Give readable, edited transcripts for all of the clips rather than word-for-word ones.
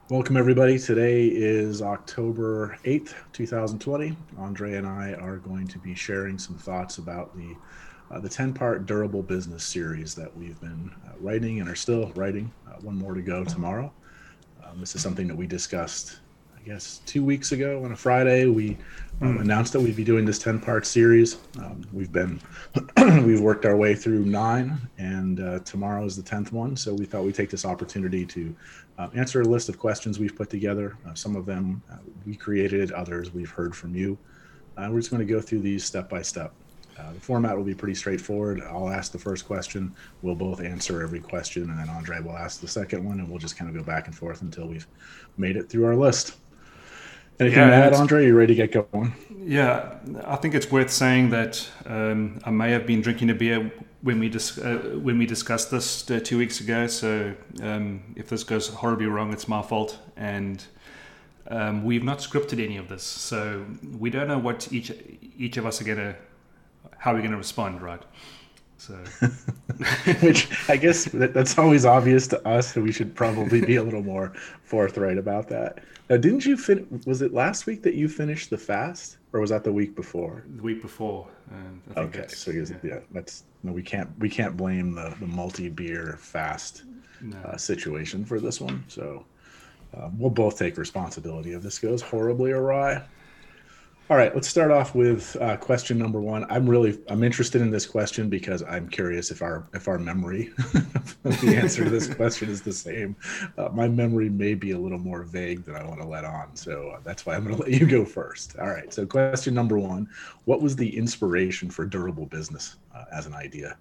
Welcome, everybody. Today is October 8th, 2020. Andre and I are going to be sharing some thoughts about the 10-part durable business series that we've been writing and are still writing. One more to go tomorrow. This is something that we discussed, I guess, 2 weeks ago on a Friday. We announced that we'd be doing this 10-part series. We've worked our way through nine, and tomorrow is the 10th one. So we thought we'd take this opportunity to answer a list of questions we've put together. Some of them we created, others we've heard from you. We're just going to go through these step by step. The format will be pretty straightforward. I'll ask the first question. We'll both answer every question, and then Andre will ask the second one, and we'll just kind of go back and forth until we've made it through our list. Anything to add, Andre? You ready to get going? Yeah, I think it's worth saying that I may have been drinking a beer when we discussed this 2 weeks ago. So if this goes horribly wrong, it's my fault. And we've not scripted any of this, so we don't know what each of us are how we're gonna respond, right? So, which I guess that's always obvious to us, and we should probably be a little more forthright about that. Now, didn't you was it last week that you finished the fast, or was that the week before? The week before. I think okay, so that's no, we can't blame the multi-beer fast situation for this one. So we'll both take responsibility if this goes horribly awry. All right, let's start off with question number one. I'm interested in this question because I'm curious if our memory of the answer to this question is the same. My memory may be a little more vague than I want to let on, so that's why I'm going to let you go first. All right, so question number one: what was the inspiration for durable business as an idea?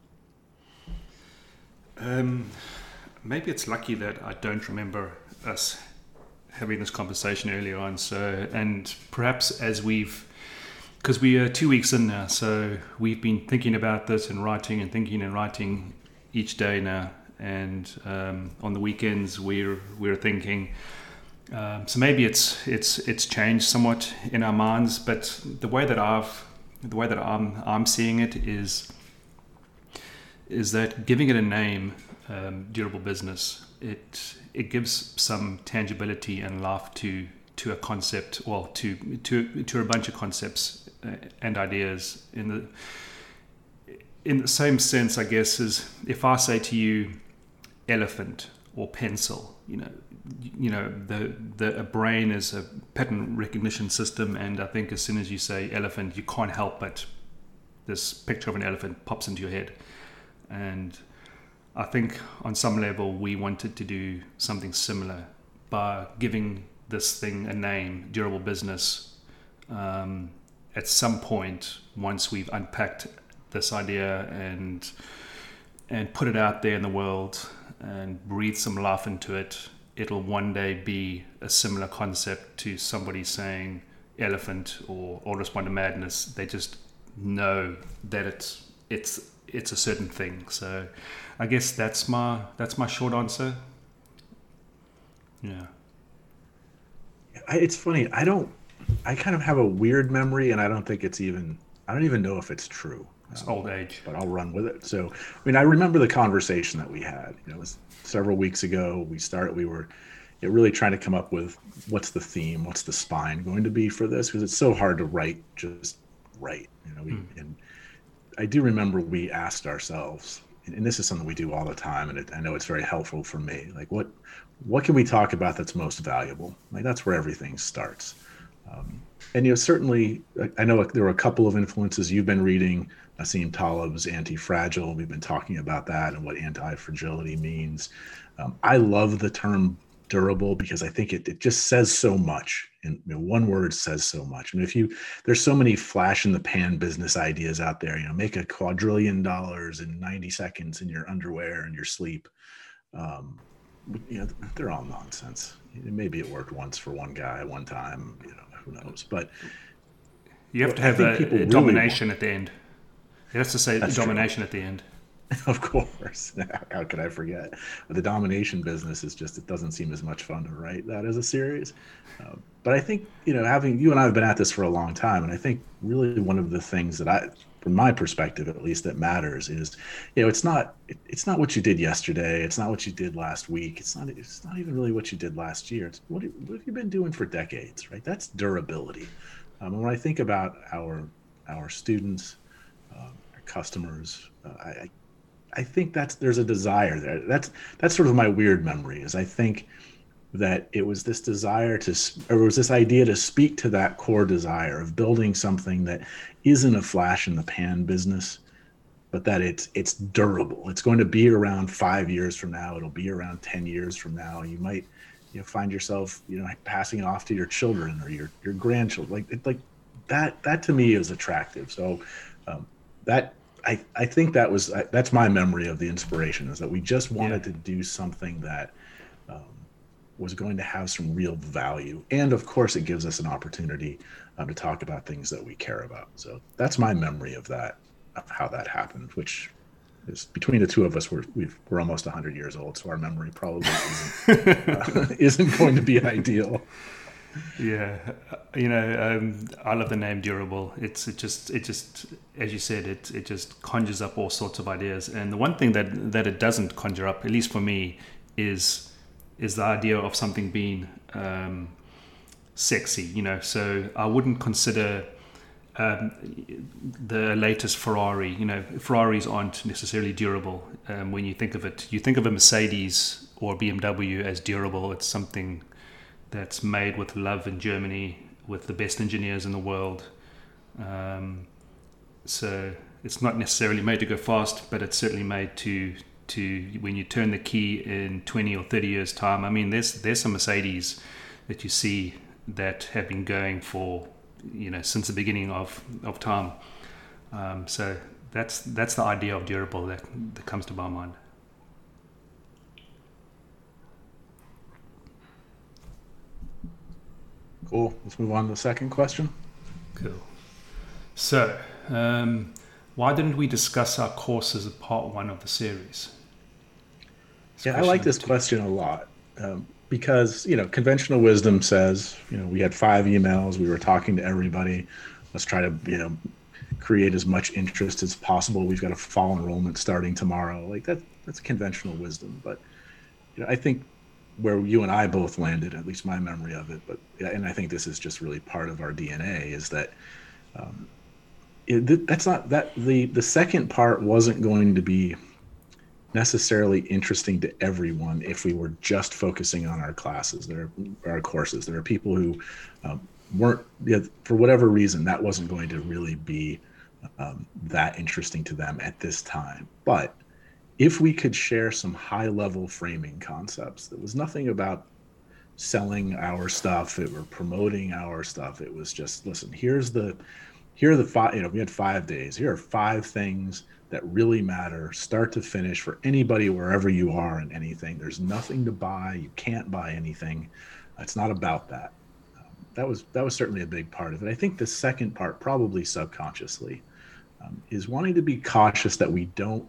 Maybe it's lucky that I don't remember us having this conversation earlier on. So, and perhaps because we are 2 weeks in now, so we've been thinking about this and writing each day now. And on the weekends, we're thinking. So maybe it's changed somewhat in our minds, but the way that I'm seeing it is that giving it a name, durable business, it gives some tangibility and life to a concept, well, to a bunch of concepts and ideas. In the same sense, I guess, as if I say to you, elephant or pencil, a brain is a pattern recognition system, and I think as soon as you say elephant, you can't help but this picture of an elephant pops into your head. And I think on some level we wanted to do something similar by giving this thing a name, durable business. At some point, once we've unpacked this idea and put it out there in the world and breathe some life into it, it'll one day be a similar concept to somebody saying elephant or respond to madness. They just know that it's a certain thing. So I guess that's my short answer. Yeah. It's funny. I kind of have a weird memory, and I don't even know if it's true. It's old age. But I'll run with it. So, I remember the conversation that we had. It was several weeks ago. We were really trying to come up with what's the theme, what's the spine going to be for this, because it's so hard to write just right. And I do remember we asked ourselves, and this is something we do all the time, and I know it's very helpful for me. Like, what can we talk about that's most valuable? Like, that's where everything starts. And certainly, I know there were a couple of influences you've been reading. Nassim Taleb's Anti-Fragile. We've been talking about that and what anti-fragility means. I love the term durable because I think it just says so much. And one word says so much. There's so many flash in the pan business ideas out there. Make $1 quadrillion in 90 seconds in your underwear and your sleep. They're all nonsense. Maybe it worked once for one guy one time. Who knows? But you have to have a domination at the end. It has to say domination at the end. Of course. How could I forget? The domination business is just, it doesn't seem as much fun to write that as a series. But I think, having you and I have been at this for a long time, and I think really one of the things that from my perspective at least, that matters is, it's not what you did yesterday. It's not what you did last week. It's not even really what you did last year. It's what have you been doing for decades, right? That's durability. And when I think about our students, our customers, I think there's a desire there. That's sort of my weird memory. Is I think that it was this desire or it was this idea to speak to that core desire of building something that isn't a flash in the pan business, but that it's durable. It's going to be around 5 years from now. It'll be around 10 years from now. You might find yourself passing it off to your children or your grandchildren. Like that to me is attractive. So that I think that's my memory of the inspiration, is that we just wanted to do something that was going to have some real value. And of course, it gives us an opportunity to talk about things that we care about. So that's my memory of that, of how that happened, which is, between the two of us, we're almost 100 years old. So our memory probably isn't going to be ideal. Yeah, I love the name Durable. It just as you said, it just conjures up all sorts of ideas. And the one thing that it doesn't conjure up, at least for me, is the idea of something being sexy. So I wouldn't consider the latest Ferrari. Ferraris aren't necessarily durable. When you think of it, you think of a Mercedes or BMW as durable. It's something that's made with love in Germany, with the best engineers in the world. So it's not necessarily made to go fast, but it's certainly made to when you turn the key in 20 or 30 years time. I mean, there's some Mercedes that you see that have been going for since the beginning of time. So that's the idea of durable that comes to my mind. Cool. Let's move on to the second question. Cool. So, why didn't we discuss our courses as part one of the series? I like this question a lot, because, conventional wisdom says, we had 5 emails, we were talking to everybody. Let's try to, create as much interest as possible. We've got a fall enrollment starting tomorrow. Like that's conventional wisdom. But, I think where you and I both landed, at least my memory of it, and I think this is just really part of our DNA, is that that's not that the second part wasn't going to be necessarily interesting to everyone if we were just focusing on our classes. Our courses. There are people who weren't, for whatever reason, that wasn't going to really be that interesting to them at this time. But if we could share some high-level framing concepts, that was nothing about selling our stuff or promoting our stuff. It was just, listen, here are the 5, we had 5 days. Here are 5 things that really matter, start to finish, for anybody, wherever you are in anything. There's nothing to buy. You can't buy anything. It's not about that. That was certainly a big part of it. I think the second part, probably subconsciously, is wanting to be cautious that we don't,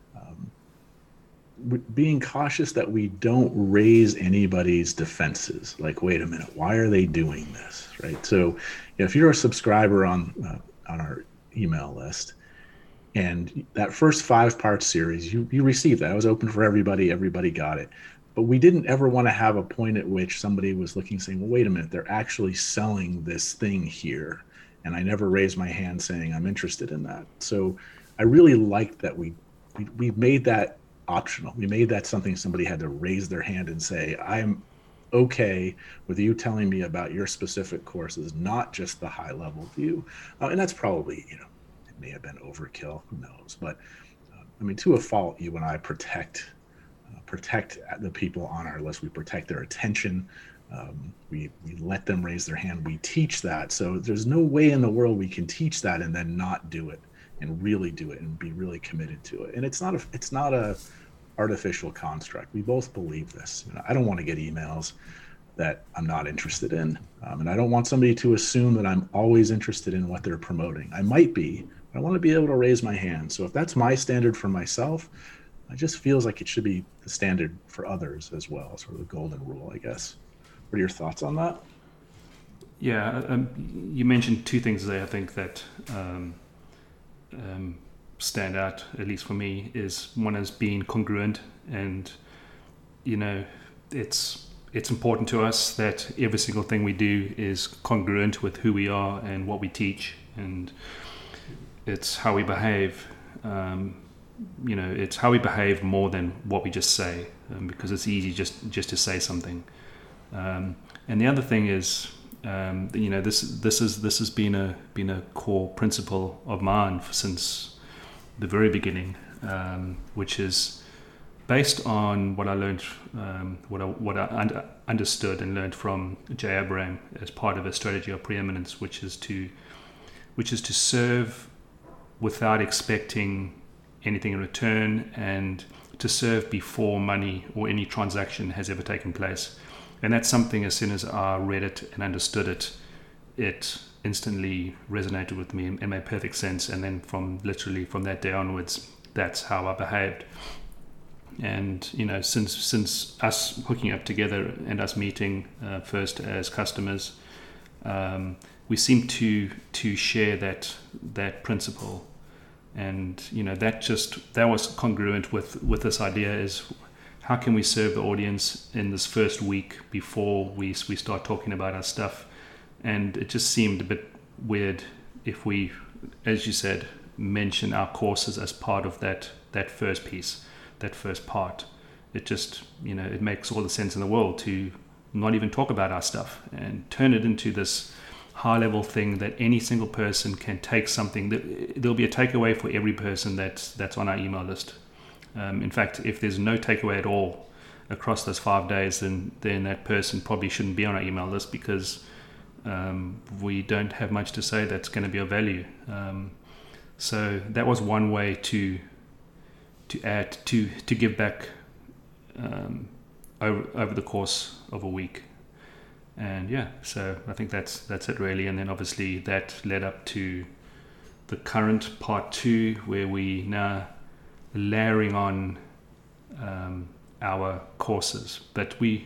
being cautious that we don't raise anybody's defenses. Like, wait a minute, why are they doing this, right? So, if you're a subscriber on our email list, and that first 5-part series, you received that. It was open for everybody. Everybody got it. But we didn't ever want to have a point at which somebody was looking, saying, well, wait a minute, they're actually selling this thing here. And I never raised my hand saying I'm interested in that. So I really liked that we made that optional. We made that something somebody had to raise their hand and say, I'm okay with you telling me about your specific courses, not just the high level view. And that's probably, it may have been overkill, who knows. But to a fault, you and I protect the people on our list. We protect their attention. We let them raise their hand. We teach that. So there's no way in the world we can teach that and then not do it and really do it and be really committed to it. And it's not a artificial construct. We both believe this. I don't want to get emails that I'm not interested in. And I don't want somebody to assume that I'm always interested in what they're promoting. I might be, I want to be able to raise my hand. So if that's my standard for myself, it just feels like it should be the standard for others as well, sort of the golden rule, I guess. What are your thoughts on that? Yeah, you mentioned two things there. I think that stand out, at least for me, is one is being congruent, and you know, it's important to us that every single thing we do is congruent with who we are and what we teach, and it's how we behave. It's how we behave more than what we just say, because it's easy just to say something. And the other thing is, this has been a core principle of mine since the very beginning, which is based on what I learned, what I understood and learned from Jay Abraham as part of a strategy of preeminence, which is to serve without expecting anything in return, and to serve before money or any transaction has ever taken place. And that's something, as soon as I read it and understood it, it instantly resonated with me and made perfect sense. And then from that day onwards, that's how I behaved. And since us hooking up together and us meeting first as customers, we seem to share that principle. And that was congruent with this idea, is how can we serve the audience in this first week before we start talking about our stuff. And it just seemed a bit weird if we, as you said, mention our courses as part of that first piece, that first part. It just, it makes all the sense in the world to not even talk about our stuff and turn it into this high level thing that any single person can take something. There'll be a takeaway for every person that's on our email list. In fact, if there's no takeaway at all across those 5 days, then that person probably shouldn't be on our email list, because we don't have much to say that's going to be of value. So that was one way to add to give back over the course of a week. And yeah, so I think that's it really. And then obviously that led up to the current part 2, where we now layering on our courses. But we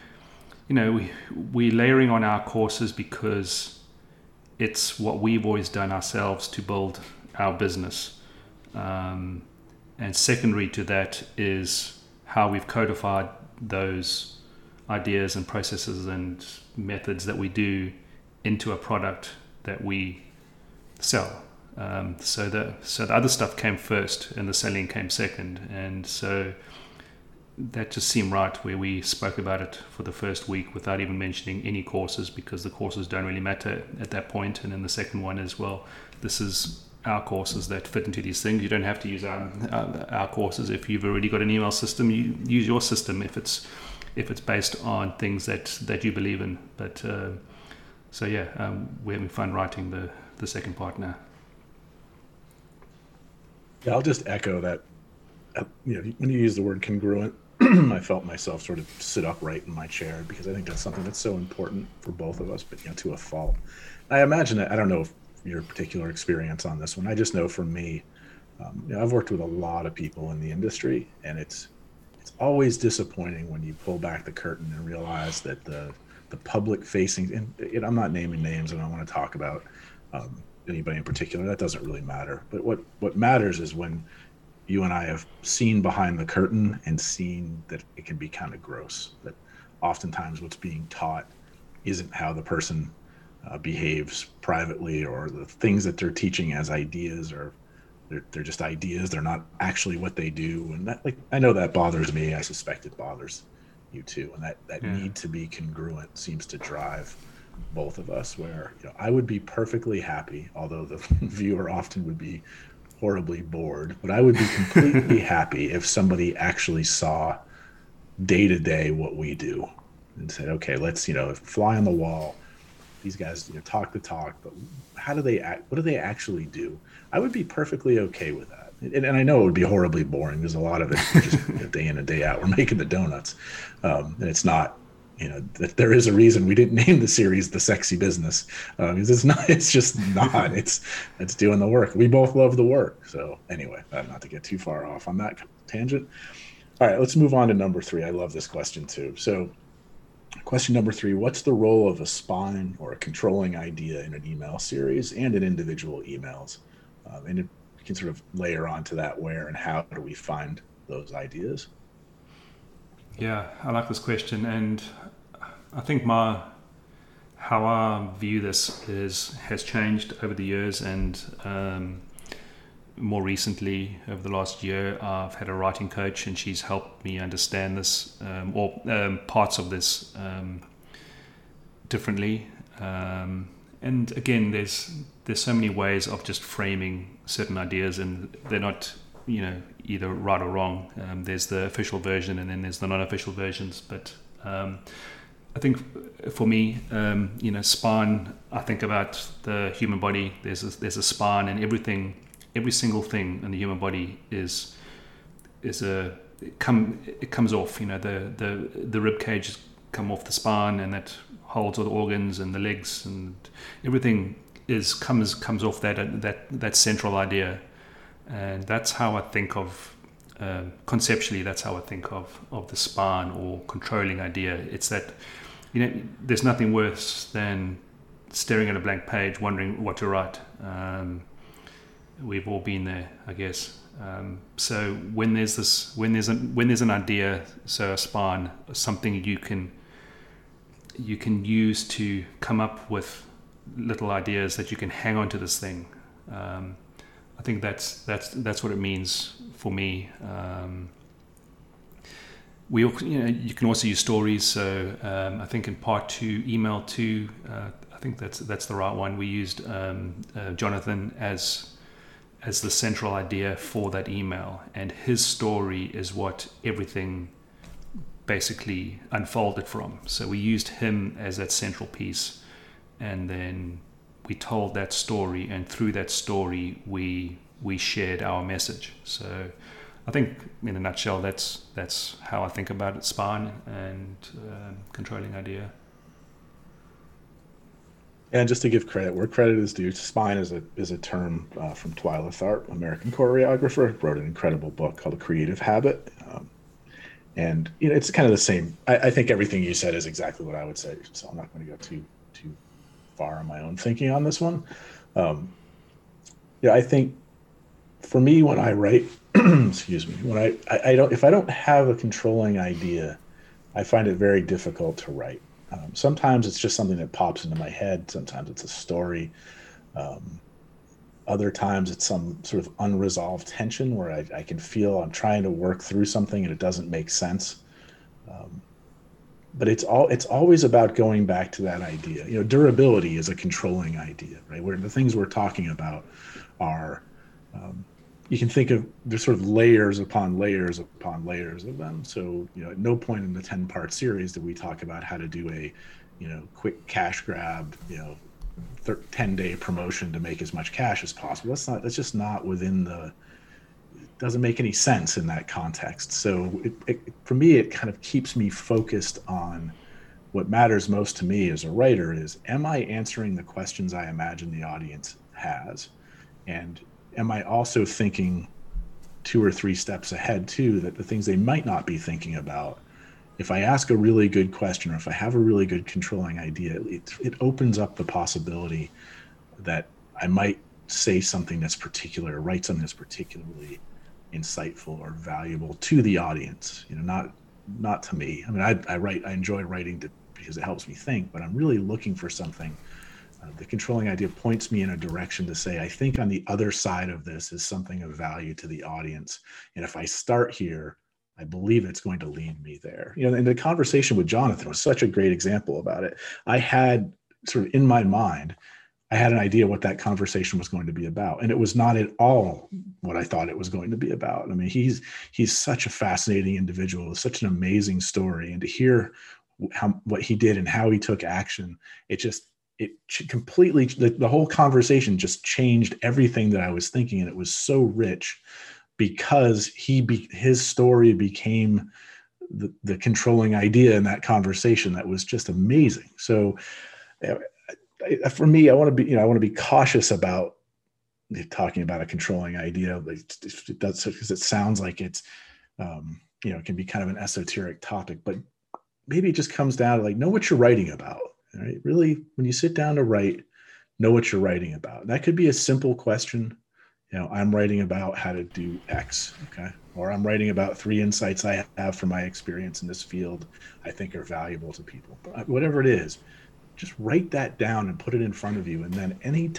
layering on our courses because it's what we've always done ourselves to build our business. And secondary to that is how we've codified those ideas and processes and methods that we do into a product that we sell. So the other stuff came first and the selling came second. And so that just seemed right, where we spoke about it for the first week without even mentioning any courses, because the courses don't really matter at that point. And then the second one is, well, this is our courses that fit into these things. You don't have to use our courses. If you've already got an email system, you use your system if it's based on things that you believe in. But we're having fun writing the second part now. Yeah, I'll just echo that. When you use the word congruent, I felt myself sort of sit upright in my chair, because I think that's something that's so important for both of us, but to a fault. I imagine that, I don't know if your particular experience on this one. I just know for me, I've worked with a lot of people in the industry, and it's always disappointing when you pull back the curtain and realize that the public facing, and I'm not naming names, and I don't want to talk about anybody in particular. That doesn't really matter. But what matters is when you and I have seen behind the curtain and seen that it can be kind of gross, that oftentimes what's being taught isn't how the person behaves privately, or the things that they're teaching as ideas, or they're just ideas. They're not actually what they do. And that, I know that bothers me. I suspect it bothers you too. And that need to be congruent seems to drive both of us, where I would be perfectly happy, although the viewer often would be horribly bored, but I would be completely happy if somebody actually saw day to day what we do and said, okay, let's fly on the wall. These guys talk the talk, but how do they act? What do they actually do? I would be perfectly okay with that. And I know it would be horribly boring. There's a lot of it just day in and day out. We're making the donuts, and it's not that there is a reason we didn't name the series The Sexy Business. It's just not, it's doing the work. We both love the work. So anyway, not to get too far off on that tangent. All right, let's move on to number 3. I love this question too. So question number 3, what's the role of a spine or a controlling idea in an email series and in individual emails? And you can sort of layer onto that, where and how do we find those ideas? Yeah, I like this question, and I think how I view this has changed over the years, and more recently, over the last year, I've had a writing coach, and she's helped me understand this parts of this differently. And again, there's so many ways of just framing certain ideas, and they're not either right or wrong. There's the official version, and then there's the non-official versions. But I think for me, spine, I think about the human body. There's a spine, and every single thing in the human body it comes off. The rib cage come off the spine, and that holds all the organs and the legs, and everything comes off that central idea. And that's how I think of, conceptually, that's how I think of the spine or controlling idea. It's that, there's nothing worse than staring at a blank page, wondering what to write. We've all been there, I guess. So when there's an idea, so a spine, something you can use to come up with little ideas that you can hang on to this thing. I think that's what it means for me. You can also use stories. So I think in part 2, email 2, I think that's the right one. We used Jonathan as the central idea for that email, and his story is what everything basically unfolded from. So we used him as that central piece, and then we told that story, and through that story we shared our message. So I think in a nutshell, that's how I think about it, spine and controlling idea. And just to give credit where credit is due, spine is a term from Twyla Tharp, American choreographer, wrote an incredible book called A Creative Habit. And it's kind of the same. I think everything you said is exactly what I would say, so I'm not going to go too far on my own thinking on this one. I think for me, when I write, excuse me, when if I don't have a controlling idea, I find it very difficult to write. Sometimes it's just something that pops into my head. Sometimes it's a story. Other times it's some sort of unresolved tension where I can feel I'm trying to work through something and it doesn't make sense. But it's always about going back to that idea. Durability is a controlling idea, right? Where the things we're talking about are, you can think of, there's sort of layers upon layers upon layers of them. So, at no point in the 10-part series did we talk about how to do a, quick cash grab, 10-day promotion to make as much cash as possible. That's just not within it doesn't make any sense in that context. So for me, it kind of keeps me focused on what matters most to me as a writer is, am I answering the questions I imagine the audience has? And am I also thinking 2 or 3 steps ahead too, that the things they might not be thinking about, if I ask a really good question, or if I have a really good controlling idea, it opens up the possibility that I might say something that's particular, or write something that's particularly insightful or valuable to the audience, not to me. I mean, I enjoy writing because it helps me think, but I'm really looking for something. The controlling idea points me in a direction to say, I think on the other side of this is something of value to the audience. And if I start here, I believe it's going to lead me there. And the conversation with Jonathan was such a great example about it. I had sort of in my mind, I had an idea what that conversation was going to be about. And it was not at all what I thought it was going to be about. I mean, he's such a fascinating individual with such an amazing story. And to hear what he did and how he took action, it completely, the whole conversation just changed everything that I was thinking. And it was so rich because his story became the controlling idea in that conversation that was just amazing. So for me, I want to be cautious about talking about a controlling idea. It does, because it sounds like it's, it can be kind of an esoteric topic, but maybe it just comes down to know what you're writing about, right? Really, when you sit down to write, know what you're writing about. That could be a simple question. I'm writing about how to do X, okay? Or I'm writing about 3 insights I have from my experience in this field I think are valuable to people. But whatever it is, just write that down and put it in front of you. And then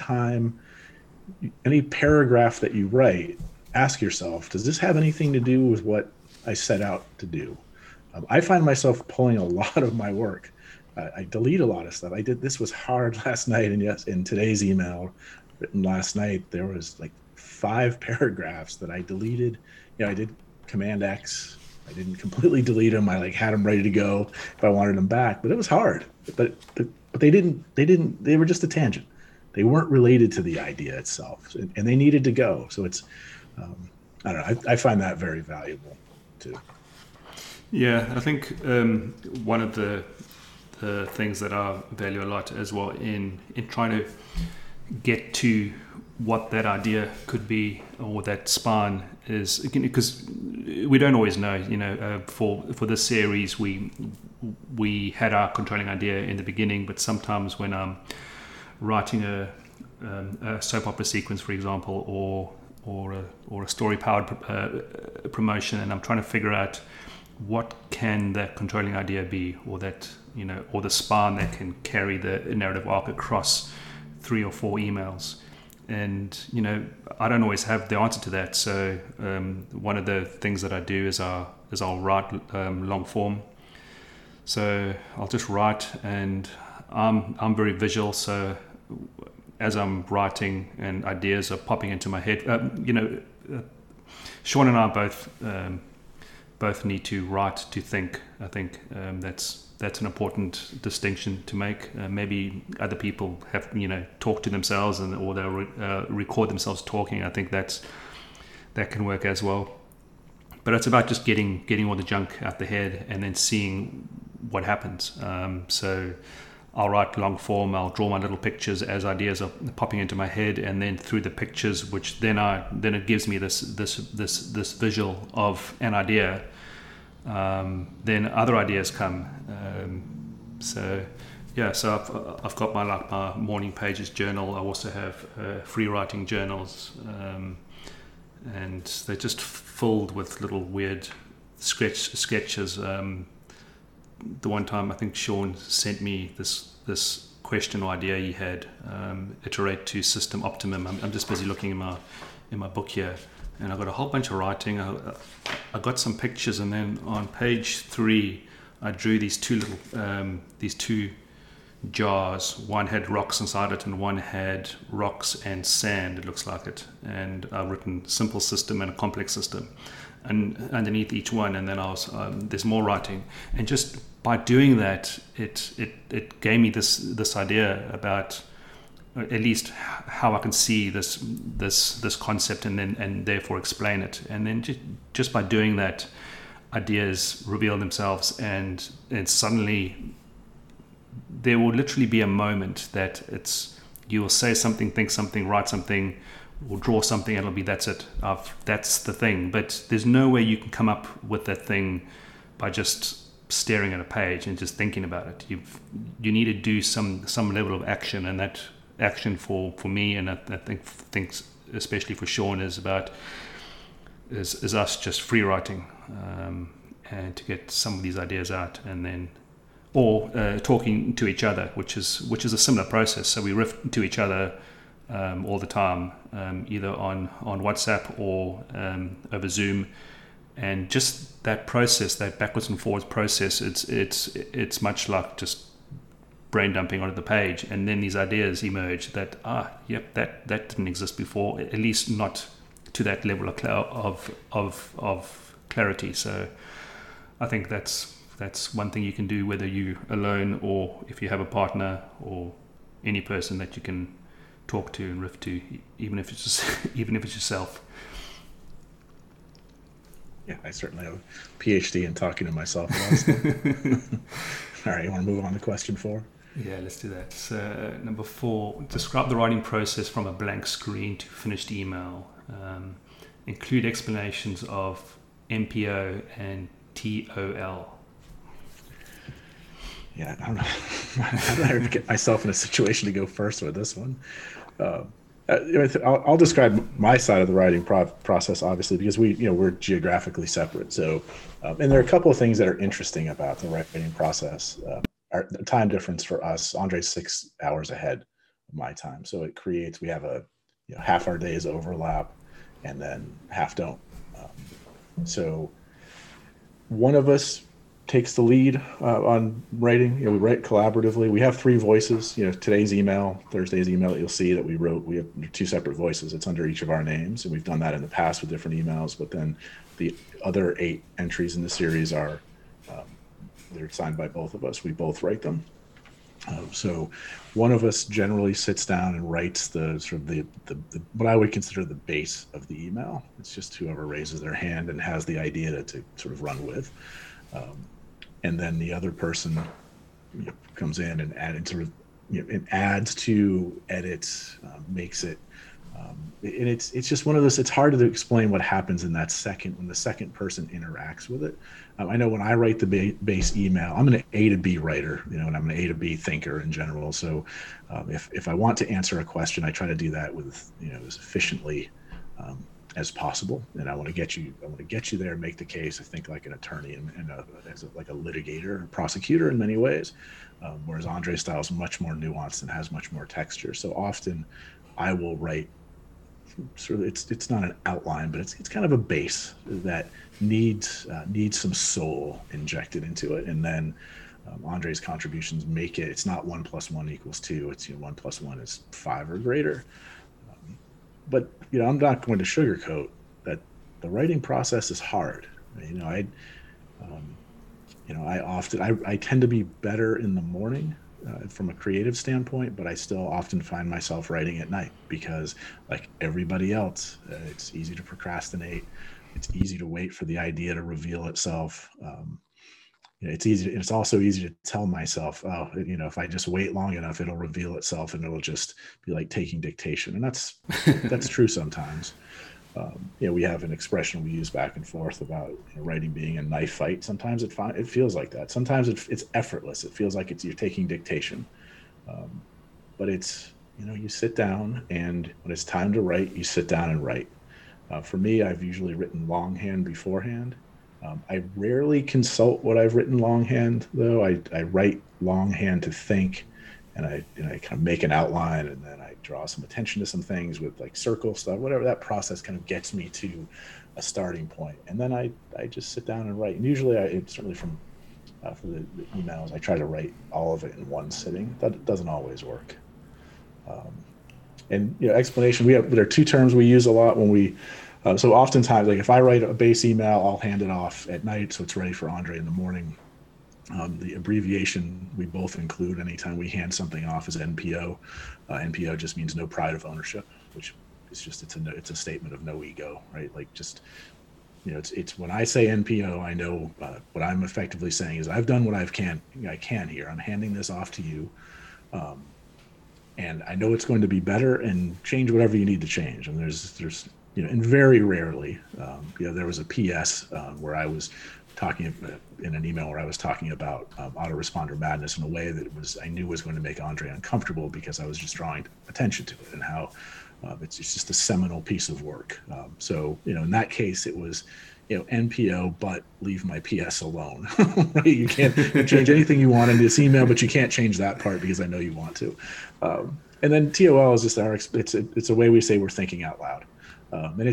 any paragraph that you write, ask yourself, does this have anything to do with what I set out to do? I find myself pulling a lot of my work. I delete a lot of stuff. This was hard last night. And yes, in today's email written last night, there was 5 paragraphs that I deleted. I did Command X. I didn't completely delete them. I had them ready to go if I wanted them back, but it was hard. But they were just a tangent. They weren't related to the idea itself, and they needed to go. So it's, I don't know. I find that very valuable too. Yeah, I think one of the things that I value a lot as well in trying to get to what that idea could be, or that spine is, because we don't always know. For this series, we had our controlling idea in the beginning, but sometimes when I'm writing a soap opera sequence, for example, or a story powered promotion, and I'm trying to figure out what can that controlling idea be, or that or the spine that can carry the narrative arc across 3 or 4 emails. And I don't always have the answer to that. So one of the things that I do is I'll write long form. So I'll just write, and I'm very visual. So as I'm writing and ideas are popping into my head, Sean and I both need to write to think. I think that's an important distinction to make. Maybe other people have talk to themselves or they'll record themselves talking. I think that can work as well. But it's about just getting all the junk out the head and then seeing what happens. So I'll write long form. I'll draw my little pictures as ideas are popping into my head, and then through the pictures, which then it gives me this visual of an idea. Then other ideas come. So I've got my morning pages journal. I also have free writing journals, and they're just filled with little weird sketches. The one time I think Sean sent me this question or idea he had, iterate to system optimum. I'm just busy looking in my book here, and I got a whole bunch of writing. I got some pictures, and then on page 3 I drew these two jars. One had rocks inside it, and one had rocks and sand, it looks like it. And I've written simple system and a complex system, and underneath each one. And then there's more writing, and just by doing that, it gave me this idea about at least how I can see this concept, and therefore explain it. And then just by doing that, ideas reveal themselves, and suddenly there will literally be a moment that you will say something, think something, write something, or draw something, and it'll be that's it. That's the thing. But there's no way you can come up with that thing by just staring at a page and just thinking about it. You need to do some level of action, and that action for me, and I think especially for Sean, is us just free writing, and to get some of these ideas out, and then or talking to each other, which is a similar process. So we riff to each other all the time, either on WhatsApp or over Zoom, and just that process, that backwards and forwards process, it's much like just brain dumping onto the page, and then these ideas emerge that that didn't exist before, at least not to that level of clarity. So I think that's one thing you can do, whether you alone or if you have a partner or any person that you can talk to and riff to, even if it's yourself. Yeah, I certainly have a PhD in talking to myself about stuff. All right, you want to move on to question 4? Yeah, let's do that. So, number 4, describe the writing process from a blank screen to finished email. Include explanations of MPO and TOL. Yeah, I don't know. How did I ever get myself in a situation to go first with this one? Uh, I'll describe my side of the writing process, obviously, because we're geographically separate. So, and there are a couple of things that are interesting about the writing process. The time difference for us, Andre's 6 hours ahead of my time, so we have a half our days overlap, and then half don't. So one of us takes the lead on writing. We write collaboratively. We have 3 voices. Today's email, Thursday's email that you'll see that we wrote, we have 2 separate voices. It's under each of our names, and we've done that in the past with different emails. But then the other 8 entries in the series are they're signed by both of us. We both write them. So one of us generally sits down and writes the sort of the what I would consider the base of the email. It's just whoever raises their hand and has the idea to sort of run with. Um, and then the other person comes in and adds to, edits, makes it, and it's just one of those. It's hard to explain what happens in that second when the second person interacts with it. I know when I write the base email, I'm an A to B writer, and I'm an A to B thinker in general. So if I want to answer a question, I try to do that with as efficiently as possible, and I want to get you there, make the case. I think like an attorney and like a litigator, a prosecutor in many ways, whereas Andre's style is much more nuanced and has much more texture. So often, I will write sort of it's not an outline, but it's kind of a base that needs some soul injected into it, and then Andre's contributions make it. It's not 1+1=2. It's 1+1 is 5 or greater. But I'm not going to sugarcoat that the writing process is hard. Um, I tend to be better in the morning from a creative standpoint, but I still often find myself writing at night because, like everybody else, it's easy to procrastinate. It's easy to wait for the idea to reveal itself. It's easy. It's also easy to tell myself, oh, if I just wait long enough, it'll reveal itself, and it'll just be like taking dictation, and that's true sometimes. We have an expression we use back and forth about writing being a knife fight. Sometimes it feels like that. Sometimes it's effortless. It feels like you're taking dictation. Um, but it's you sit down, and when it's time to write, you sit down and write. For me, I've usually written longhand beforehand. I rarely consult what I've written longhand, though. I write longhand to think, and I kind of make an outline, and then I draw some attention to some things with like circle stuff, whatever. That process kind of gets me to a starting point, and then I just sit down and write. And usually, certainly for the emails, I try to write all of it in one sitting. That doesn't always work. Um, and explanation. There are 2 terms we use a lot when we. So oftentimes, like if I write a base email, I'll hand it off at night so it's ready for Andre in the morning. The abbreviation we both include anytime we hand something off is NPO. NPO just means no pride of ownership, which is just it's a statement of no ego, right? Like just it's when I say NPO, I know what I'm effectively saying is I've done what I can here. I'm handing this off to you, um, and I know it's going to be better, and change whatever you need to change. And there's and very rarely, there was a PS where I was talking in an email where I was talking about autoresponder madness in a way that I knew was going to make Andre uncomfortable because I was just drawing attention to it and how it's just a seminal piece of work. So in that case, it was NPO, but leave my PS alone. Right? You can't change anything you want in this email, but you can't change that part because I know you want to. And then TOL is just it's a way we say we're thinking out loud. And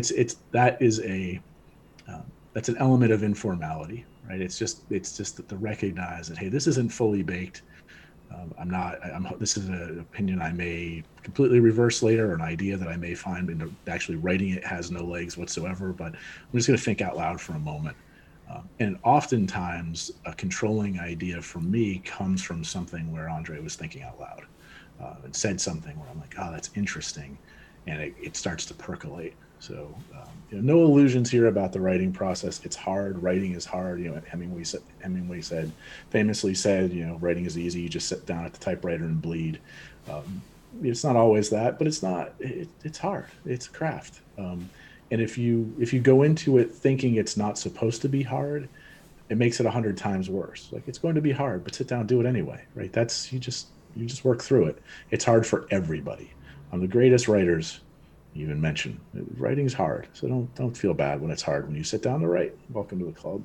that's an element of informality, right? It's just that to recognize that, hey, this isn't fully baked. This is an opinion I may completely reverse later, or an idea that I may find in actually writing it has no legs whatsoever, but I'm just going to think out loud for a moment. And oftentimes a controlling idea for me comes from something where Andre was thinking out loud and said something where I'm like, oh, that's interesting. And it starts to percolate. So, no illusions here about the writing process. It's hard. Writing is hard. Hemingway famously said, writing is easy. You just sit down at the typewriter and bleed. Um, it's not always that, but it's not. It's hard. It's a craft. And if you go into it thinking it's not supposed to be hard, it makes it 100 times worse. Like, it's going to be hard, but sit down and do it anyway, right? That's you just work through it. It's hard for everybody. The greatest writers even mention writing's hard, so don't feel bad when it's hard when you sit down to write. Welcome to the club.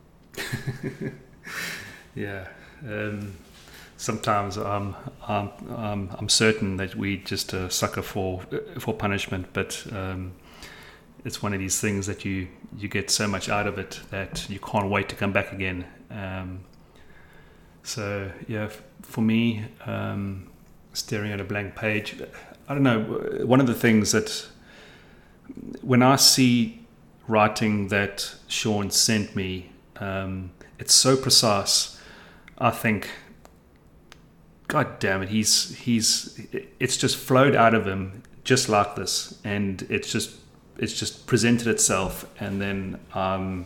Yeah. Sometimes I'm certain that we just a sucker for punishment, but it's one of these things that you get so much out of it that you can't wait to come back again. So yeah, for me, staring at a blank page, I don't know. One of the things that when I see writing that Sean sent me, it's so precise. I think, God damn it, it's just flowed out of him just like this, and it's just presented itself, and then I'm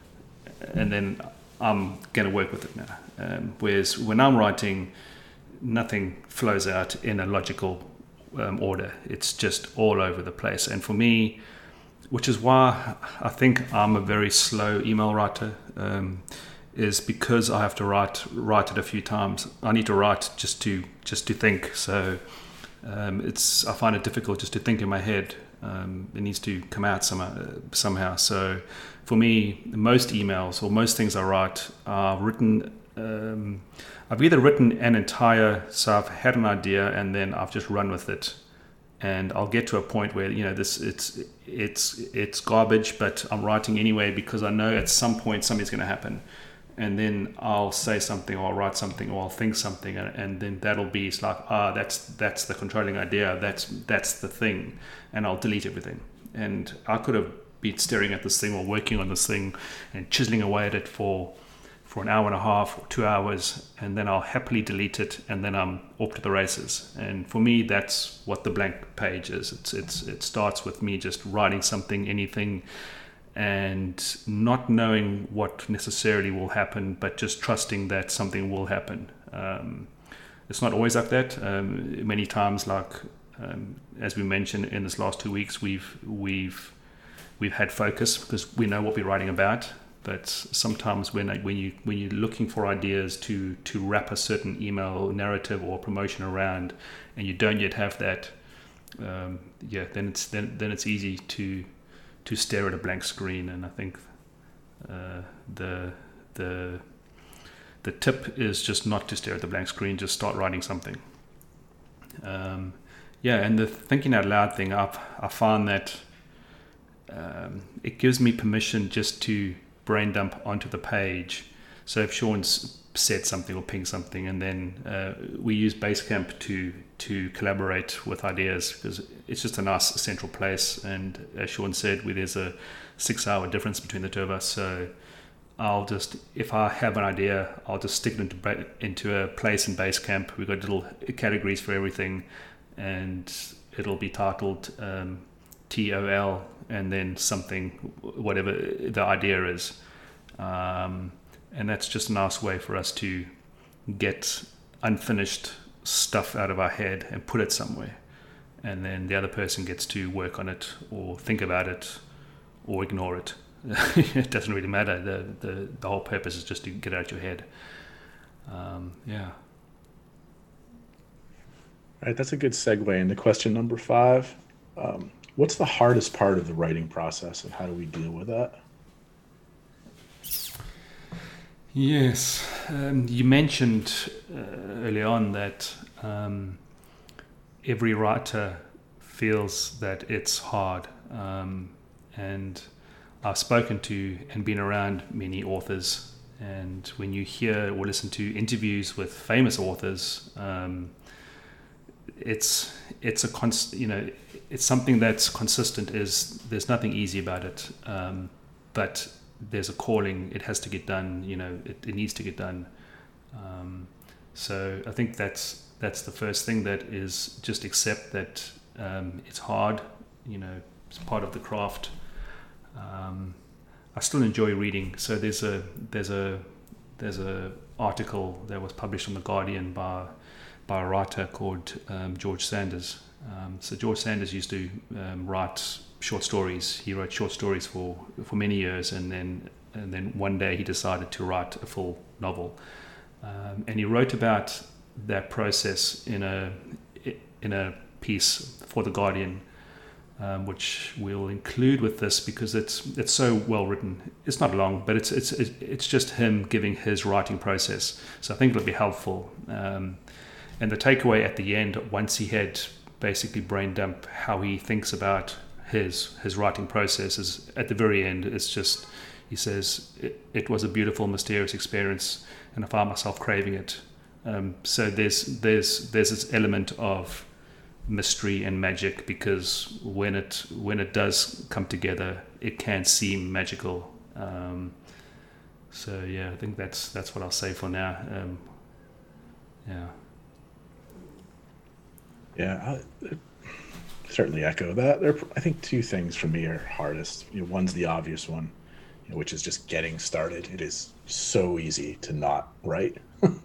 going to work with it now. Whereas when I'm writing, nothing flows out in a logical order. It's just all over the place. And for me, which is why I think I'm a very slow email writer, is because I have to write it a few times. I need to write just to think. So I find it difficult just to think in my head. It needs to come out somehow. So for me, most emails or most things I write are written. I've either written an entire, so I've had an idea and then I've just run with it, and I'll get to a point where it's garbage, but I'm writing anyway because I know at some point something's going to happen, and then I'll say something or I'll write something or I'll think something, and then that'll be, it's like, that's the controlling idea, that's the thing, and I'll delete everything. And I could have been staring at this thing or working on this thing and chiseling away at it for an hour and a half or 2 hours, and then I'll happily delete it, and then I'm off to the races. And for me, that's what the blank page is. It starts with me just writing something, anything, and not knowing what necessarily will happen, but just trusting that something will happen. It's not always like that. Many times, like as we mentioned in this last 2 weeks, we've had focus because we know what we're writing about. But sometimes when you're looking for ideas to wrap a certain email narrative or promotion around, and you don't yet have that, then it's easy to stare at a blank screen. And I think the tip is just not to stare at the blank screen. Just start writing something. And the thinking out loud thing, I found that it gives me permission just to brain dump onto the page. So if Sean's said something or pinged something, and then we use Basecamp to collaborate with ideas, because it's just a nice central place. And as Sean said, there's a 6-hour difference between the two of us. So I'll just, if I have an idea, I'll just stick it into a place in Basecamp. We've got little categories for everything, and it'll be titled TOL, and then something, whatever the idea is. And that's just a nice way for us to get unfinished stuff out of our head and put it somewhere. And then the other person gets to work on it or think about it or ignore it. It doesn't really matter. The whole purpose is just to get it out of your head. All right, that's a good segue into question number 5. What's the hardest part of the writing process, and how do we deal with that? Yes, you mentioned early on that every writer feels that it's hard, and I've spoken to and been around many authors, and when you hear or listen to interviews with famous authors, it's a constant, it's something that's consistent. Is there's nothing easy about it, but there's a calling. It has to get done. It needs to get done. So I think that's the first thing, that is just accept that it's hard. it's part of the craft. I still enjoy reading. So there's a article that was published on the Guardian by a writer called George Sanders. So George Sanders used to write short stories. He wrote short stories for many years, and then one day he decided to write a full novel. And he wrote about that process in a piece for the Guardian, which we'll include with this because it's so well written. It's not long, but it's just him giving his writing process. So I think it'll be helpful. And the takeaway at the end, once he had basically brain dump how he thinks about his writing process, is at the very end. It's just, he says, it was a beautiful, mysterious experience, and I found myself craving it. So there's this element of mystery and magic, because when it does come together, it can seem magical. So yeah, I think that's what I'll say for now. Yeah, I certainly echo that. There, I think two things for me are hardest. One's the obvious one, which is just getting started. It is so easy to not write.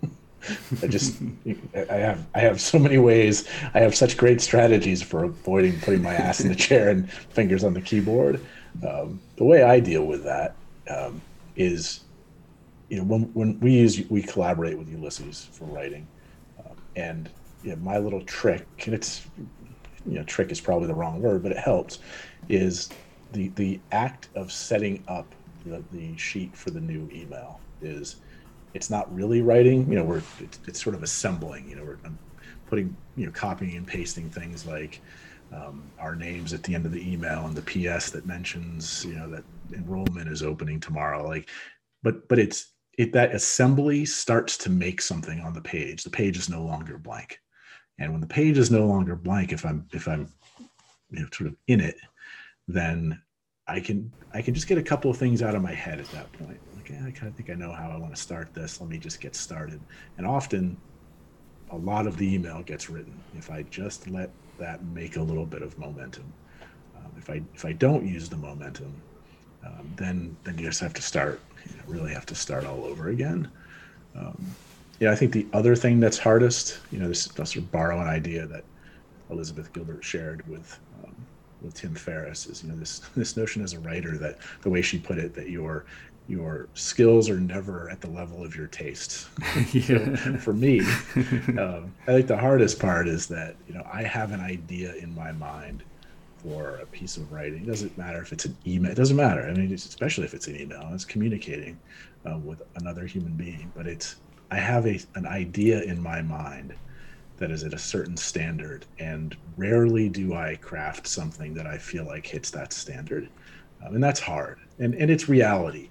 I have so many ways. I have such great strategies for avoiding putting my ass in the chair and fingers on the keyboard. The way I deal with that is, when we collaborate with Ulysses for writing, and my little trick, and it's, trick is probably the wrong word, but it helps, is the act of setting up the sheet for the new email. It's not really writing, it's sort of assembling, I'm putting, copying and pasting things like our names at the end of the email and the PS that mentions, that enrollment is opening tomorrow. But that assembly starts to make something on the page. The page is no longer blank. And when the page is no longer blank, if I'm sort of in it, then I can just get a couple of things out of my head at that point. I kind of think I know how I want to start this. Let me just get started. And often, a lot of the email gets written if I just let that make a little bit of momentum. If I don't use the momentum, then you just have to start. Really have to start all over again. I think the other thing that's hardest, this I'll sort of borrow an idea that Elizabeth Gilbert shared with Tim Ferriss, is this notion as a writer, that the way she put it, that your skills are never at the level of your tastes. So for me, I think the hardest part is that I have an idea in my mind for a piece of writing. It doesn't matter if it's an email. It doesn't matter. I mean, especially if it's an email. It's communicating with another human being. But I have an idea in my mind that is at a certain standard, and rarely do I craft something that I feel like hits that standard, and that's hard. And it's reality.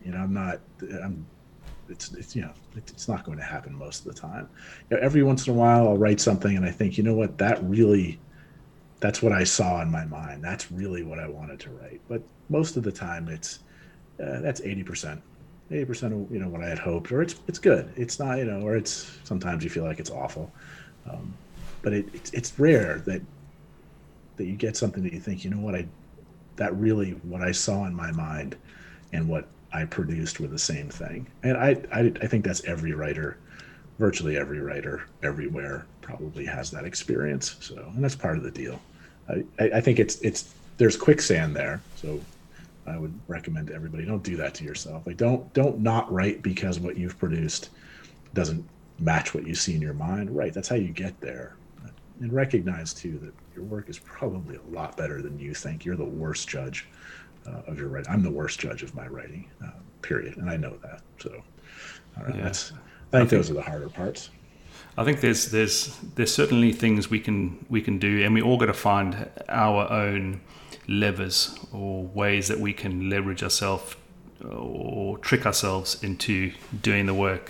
It's not going to happen most of the time. Every once in a while, I'll write something and I think, what, that's what I saw in my mind. That's really what I wanted to write. But most of the time, that's 80%. 80% of what I had hoped, or it's good. It's not, or it's sometimes you feel like it's awful. But it's rare that you get something that you think, what I saw in my mind and what I produced were the same thing. And I think that's every writer, virtually every writer everywhere probably has that experience. So, and that's part of the deal. I think there's quicksand there. So I would recommend to everybody, don't do that to yourself. Don't not write because what you've produced doesn't match what you see in your mind. Right. That's how you get there. And recognize too that your work is probably a lot better than you think. You're the worst judge of your writing. I'm the worst judge of my writing, period. And I know that. So I think those are the harder parts. I think there's certainly things we can do, and we all got to find our own levers or ways that we can leverage ourselves or trick ourselves into doing the work.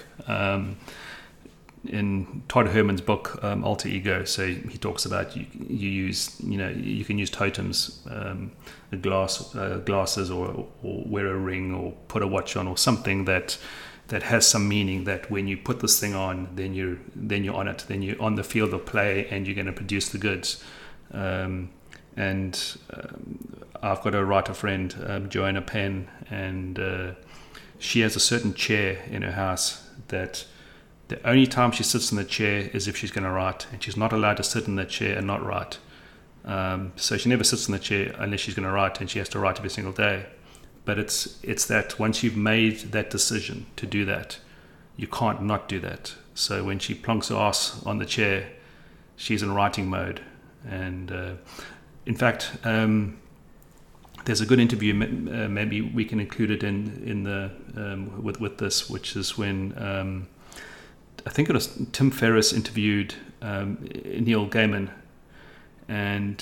In Todd Herman's book, Alter Ego, so he talks about you can use totems, glasses, or wear a ring, or put a watch on, or something that has some meaning, that when you put this thing on, then you're on it, then you're on the field of play, and you're going to produce the goods. I've got a writer friend, Joanna Penn, and she has a certain chair in her house that the only time she sits in the chair is if she's going to write, and she's not allowed to sit in the chair and not write. So she never sits in the chair unless she's going to write, and she has to write every single day. But it's that once you've made that decision to do that, you can't not do that. So when she plonks her ass on the chair, she's in writing mode. And in fact, there's a good interview. Maybe we can include it in the with this, which is when I think it was Tim Ferriss interviewed Neil Gaiman, and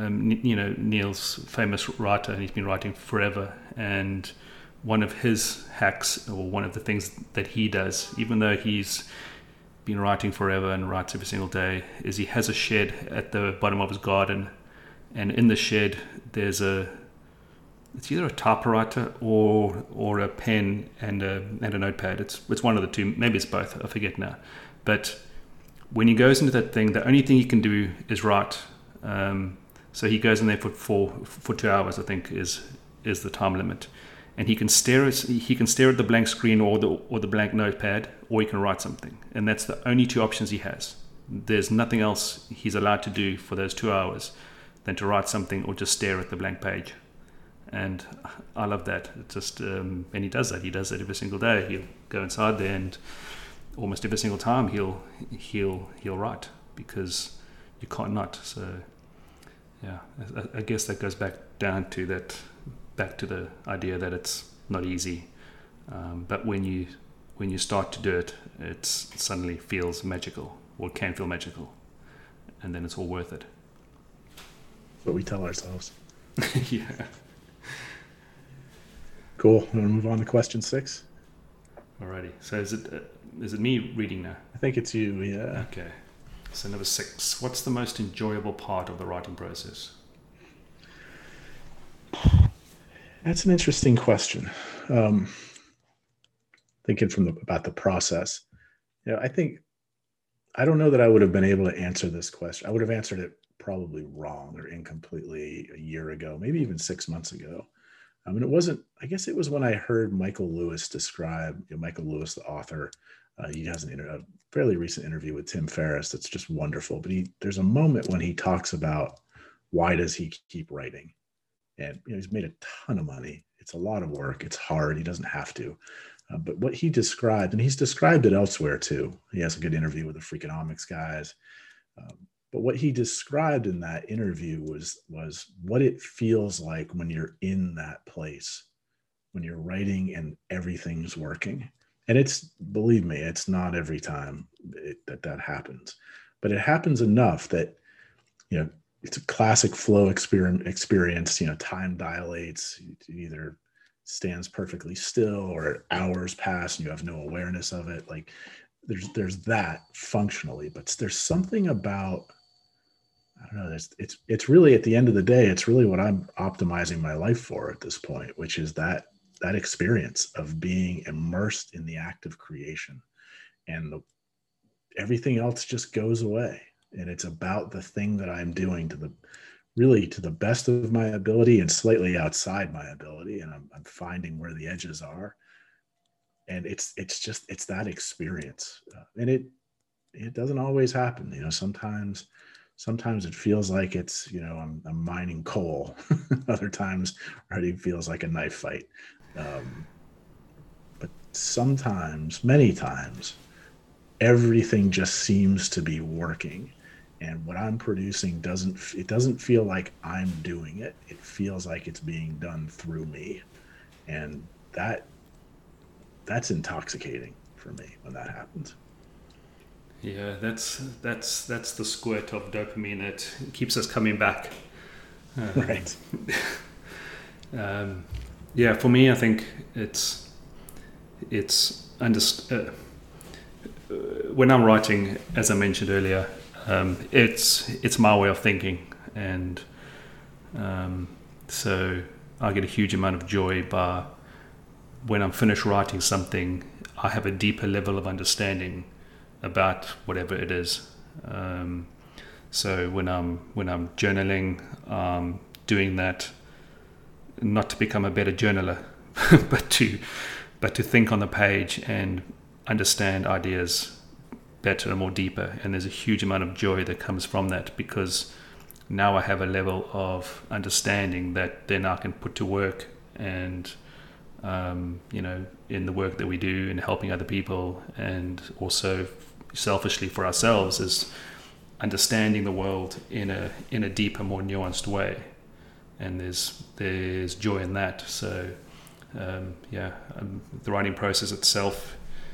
Neil's famous writer, and he's been writing forever. And one of his hacks, or one of the things that he does, even though he's been writing forever and writes every single day, is he has a shed at the bottom of his garden, and in the shed there's it's either a typewriter or a pen and a notepad. It's one of the two, maybe it's both, I forget now. But when he goes into that thing, the only thing he can do is write. So he goes in there for 2 hours, I think is the time limit, and he can stare at the blank screen or the blank notepad, or he can write something, and that's the only two options he has. There's nothing else he's allowed to do for those 2 hours than to write something or just stare at the blank page. And I love that. It's just and he does that every single day. He'll go inside there, and almost every single time he'll write, because you can't not. So yeah, I guess that goes back to the idea that it's not easy, but when you start to do it, it suddenly feels magical, or it can feel magical, and then it's all worth it. That's what we tell ourselves. Yeah. Cool. Want to move on to question 6? Alrighty. So is it me reading now? I think it's you. Yeah. Okay. So number 6. What's the most enjoyable part of the writing process? That's an interesting question. Thinking about the process. I don't know that I would have been able to answer this question. I would have answered it probably wrong or incompletely a year ago, maybe even 6 months ago. I guess it was when I heard Michael Lewis describe, Michael Lewis, the author. He has a fairly recent interview with Tim Ferriss that's just wonderful. But there's a moment when he talks about why does he keep writing? And he's made a ton of money. It's a lot of work. It's hard. He doesn't have to. But what he described, and he's described it elsewhere too. He has a good interview with the Freakonomics guys. But what he described in that interview was what it feels like when you're in that place, when you're writing and everything's working. And believe me, it's not every time that happens, but it happens enough that, it's a classic flow experience. Time dilates. It either stands perfectly still or hours pass and you have no awareness of it. Like there's that functionally, but there's something about, I don't know, it's really, at the end of the day, it's really what I'm optimizing my life for at this point, which is that experience of being immersed in the act of creation, and everything else just goes away. And it's about the thing that I'm doing to the best of my ability and slightly outside my ability. And I'm finding where the edges are. And it's that experience. And it doesn't always happen. Sometimes it feels like it's, I'm mining coal. Other times it feels like a knife fight. But sometimes, many times, everything just seems to be working. And what I'm producing doesn't feel like I'm doing it. It feels like it's being done through me. And that's intoxicating for me when that happens. Yeah, that's the squirt of dopamine that keeps us coming back. Right. Yeah, for me, I think it's when I'm writing, as I mentioned earlier, it's my way of thinking, and so I get a huge amount of joy by when I'm finished writing something. I have a deeper level of understanding about whatever it is. So when I'm journaling, doing that not to become a better journaler, but to think on the page and understand ideas better and more deeper. And there's a huge amount of joy that comes from that, because now I have a level of understanding that then I can put to work, and in the work that we do in helping other people, and also selfishly for ourselves, is understanding the world in a deeper, more nuanced way. And there's joy in that. So the writing process itself,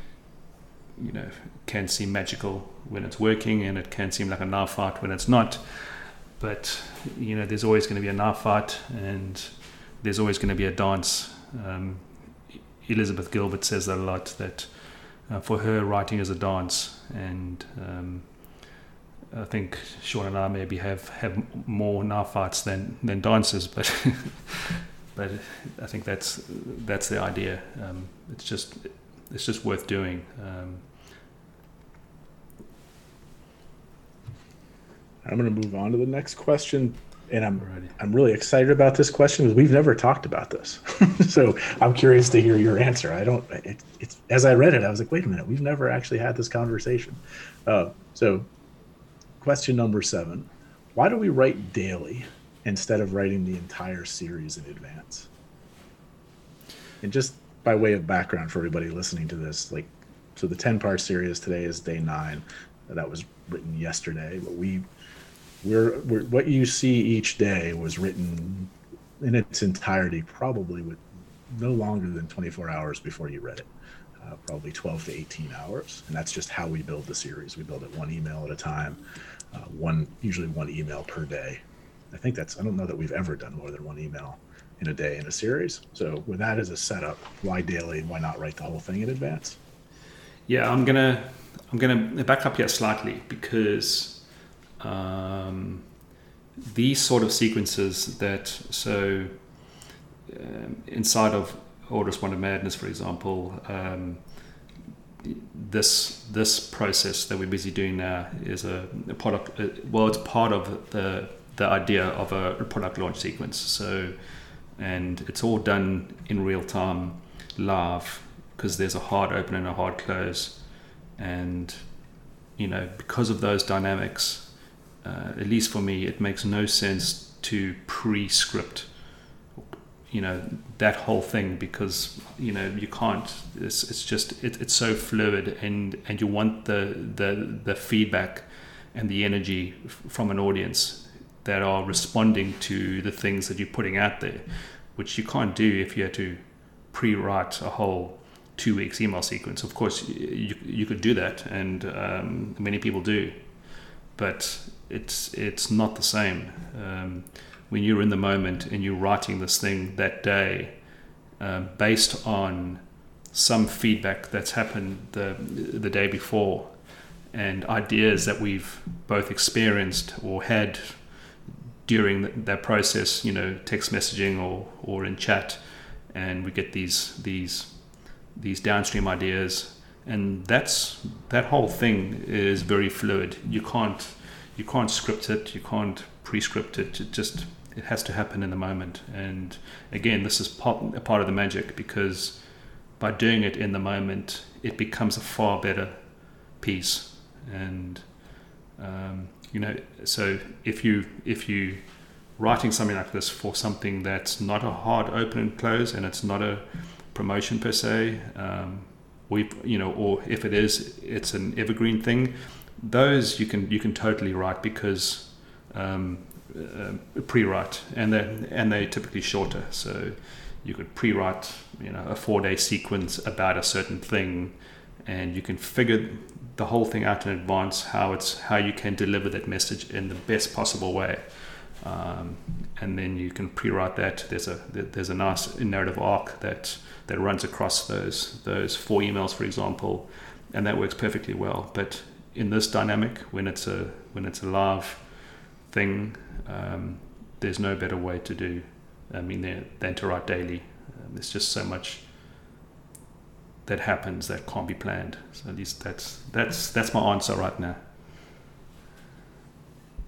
can seem magical when it's working, and it can seem like a knife fight when it's not. But there's always going to be a knife fight, and there's always going to be a dance. Elizabeth Gilbert says that a lot, that for her, writing is a dance. And I think Sean and I maybe have more knife fights than dances, but but I think that's the idea. It's just worth doing. I'm going to move on to the next question, and I'm really excited about this question because we've never talked about this. So I'm curious to hear your answer. It's as I read it, I was like, wait a minute, we've never actually had this conversation. So question number 7, why do we write daily instead of writing the entire series in advance? And just by way of background for everybody listening to this, so the 10-part series, today is day 9. That was written yesterday, but we're what you see each day was written in its entirety, probably with no longer than 24 hours before you read it, probably 12 to 18 hours. And that's just how we build the series. We build it one email at a time, usually one email per day. I don't know that we've ever done more than one email in a day in a series. So with that as a setup, why daily? Why not write the whole thing in advance? Yeah, I'm gonna back up here slightly, because these sort of sequences inside of Orders Wonder Madness, for example, this process that we're busy doing now is a product. It's part of the idea of a product launch sequence. So, and it's all done in real time, live, because there's a hard open and a hard close, and because of those dynamics. At least for me, it makes no sense to pre-script, that whole thing, because you can't. It's so fluid, and you want the feedback and the energy from an audience that are responding to the things that you're putting out there, which you can't do if you had to pre-write a whole 2 weeks email sequence. Of course, you could do that, and many people do, but it's not the same. When you're in the moment and you're writing this thing that day, based on some feedback that's happened the day before, and ideas that we've both experienced or had during that process, text messaging or in chat, and we get these downstream ideas, and that whole thing is very fluid. You can't script it, you can't pre-script it. It has to happen in the moment. And again, this is a part of the magic, because by doing it in the moment, it becomes a far better piece. And so if you writing something like this for something that's not a hard open and close, and it's not a promotion per se, or if it is, it's an evergreen thing. Those you can totally write, because pre-write, and they're typically shorter. So you could pre-write a 4-day sequence about a certain thing, and you can figure the whole thing out in advance, how you can deliver that message in the best possible way, and then you can pre-write that. There's a nice narrative arc that runs across those 4 emails, for example, and that works perfectly well. But in this dynamic, when it's a live thing, there's no better way to do than to write daily. There's just so much that happens that can't be planned. So at least that's my answer right now.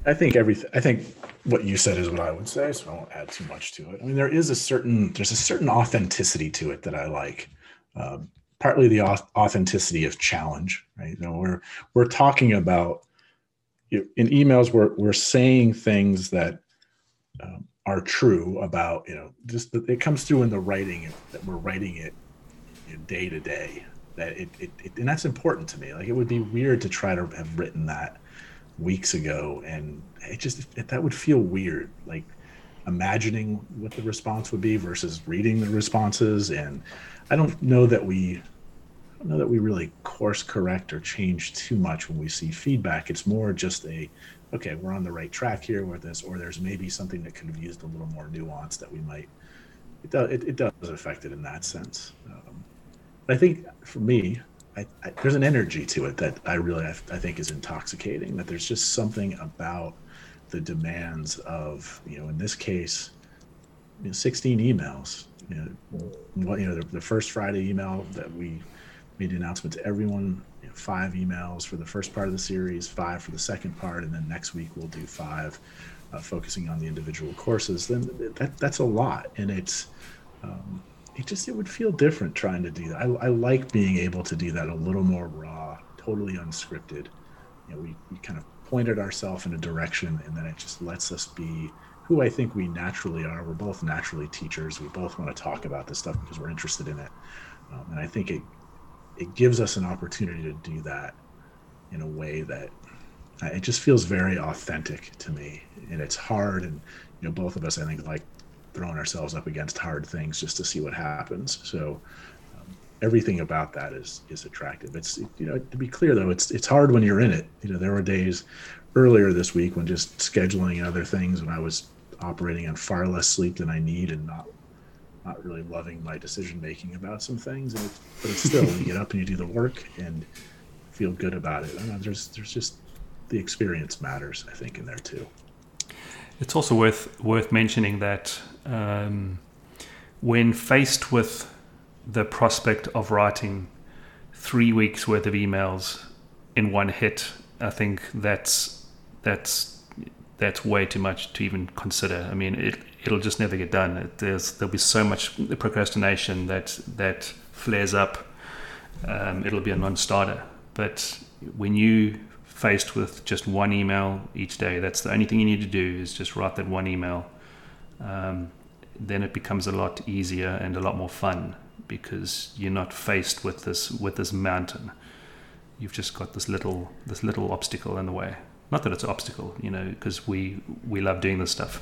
I think what you said is what I would say, so I won't add too much to it. I mean, there's a certain authenticity to it that I like. Uh, Partly the authenticity of challenge, right? You know, we're talking about, in emails, we're saying things that are true about, just that it comes through in the writing, that we're writing it, day to day. That and that's important to me. Like, it would be weird to try to have written that weeks ago, and that would feel weird, like imagining what the response would be versus reading the responses. And I don't know that we I don't know that we really course correct or change too much when we see feedback. It's more just okay, we're on the right track here with this, or there's maybe something that could have used a little more nuance that we might. It does affect it in that sense. But I think for me, there's an energy to it that I think is intoxicating. That there's just something about the demands of, in this case, 16 emails. The first Friday email that we made the announcement to everyone, 5 emails for the first part of the series, 5 for the second part, and then next week we'll do 5, focusing on the individual courses. Then that's a lot, and it would feel different trying to do that. I like being able to do that a little more raw, totally unscripted. We kind of pointed ourselves in a direction, and then it just lets us be who I think we naturally are. We're both naturally teachers. We both want to talk about this stuff because we're interested in it, and I think it gives us an opportunity to do that in a way that it just feels very authentic to me. And it's hard, and both of us, I think, like throwing ourselves up against hard things just to see what happens. So everything about that is attractive. It's to be clear though, it's hard when you're in it. There were days earlier this week when just scheduling other things, when I was operating on far less sleep than I need, and not really loving my decision making about some things. But it's still, when you get up and you do the work and feel good about it. I don't know, there's just, the experience matters, I think, in there too. It's also worth mentioning that when faced with the prospect of writing 3 weeks worth of emails in one hit, I think that's way too much to even consider. I mean, it'll just never get done. There'll be so much procrastination that flares up. It'll be a non-starter. But when you faced with just one email each day, that's the only thing you need to do, is just write that one email. Then it becomes a lot easier and a lot more fun, because you're not faced with this mountain. You've just got this little obstacle in the way. Not that it's an obstacle, because we love doing this stuff.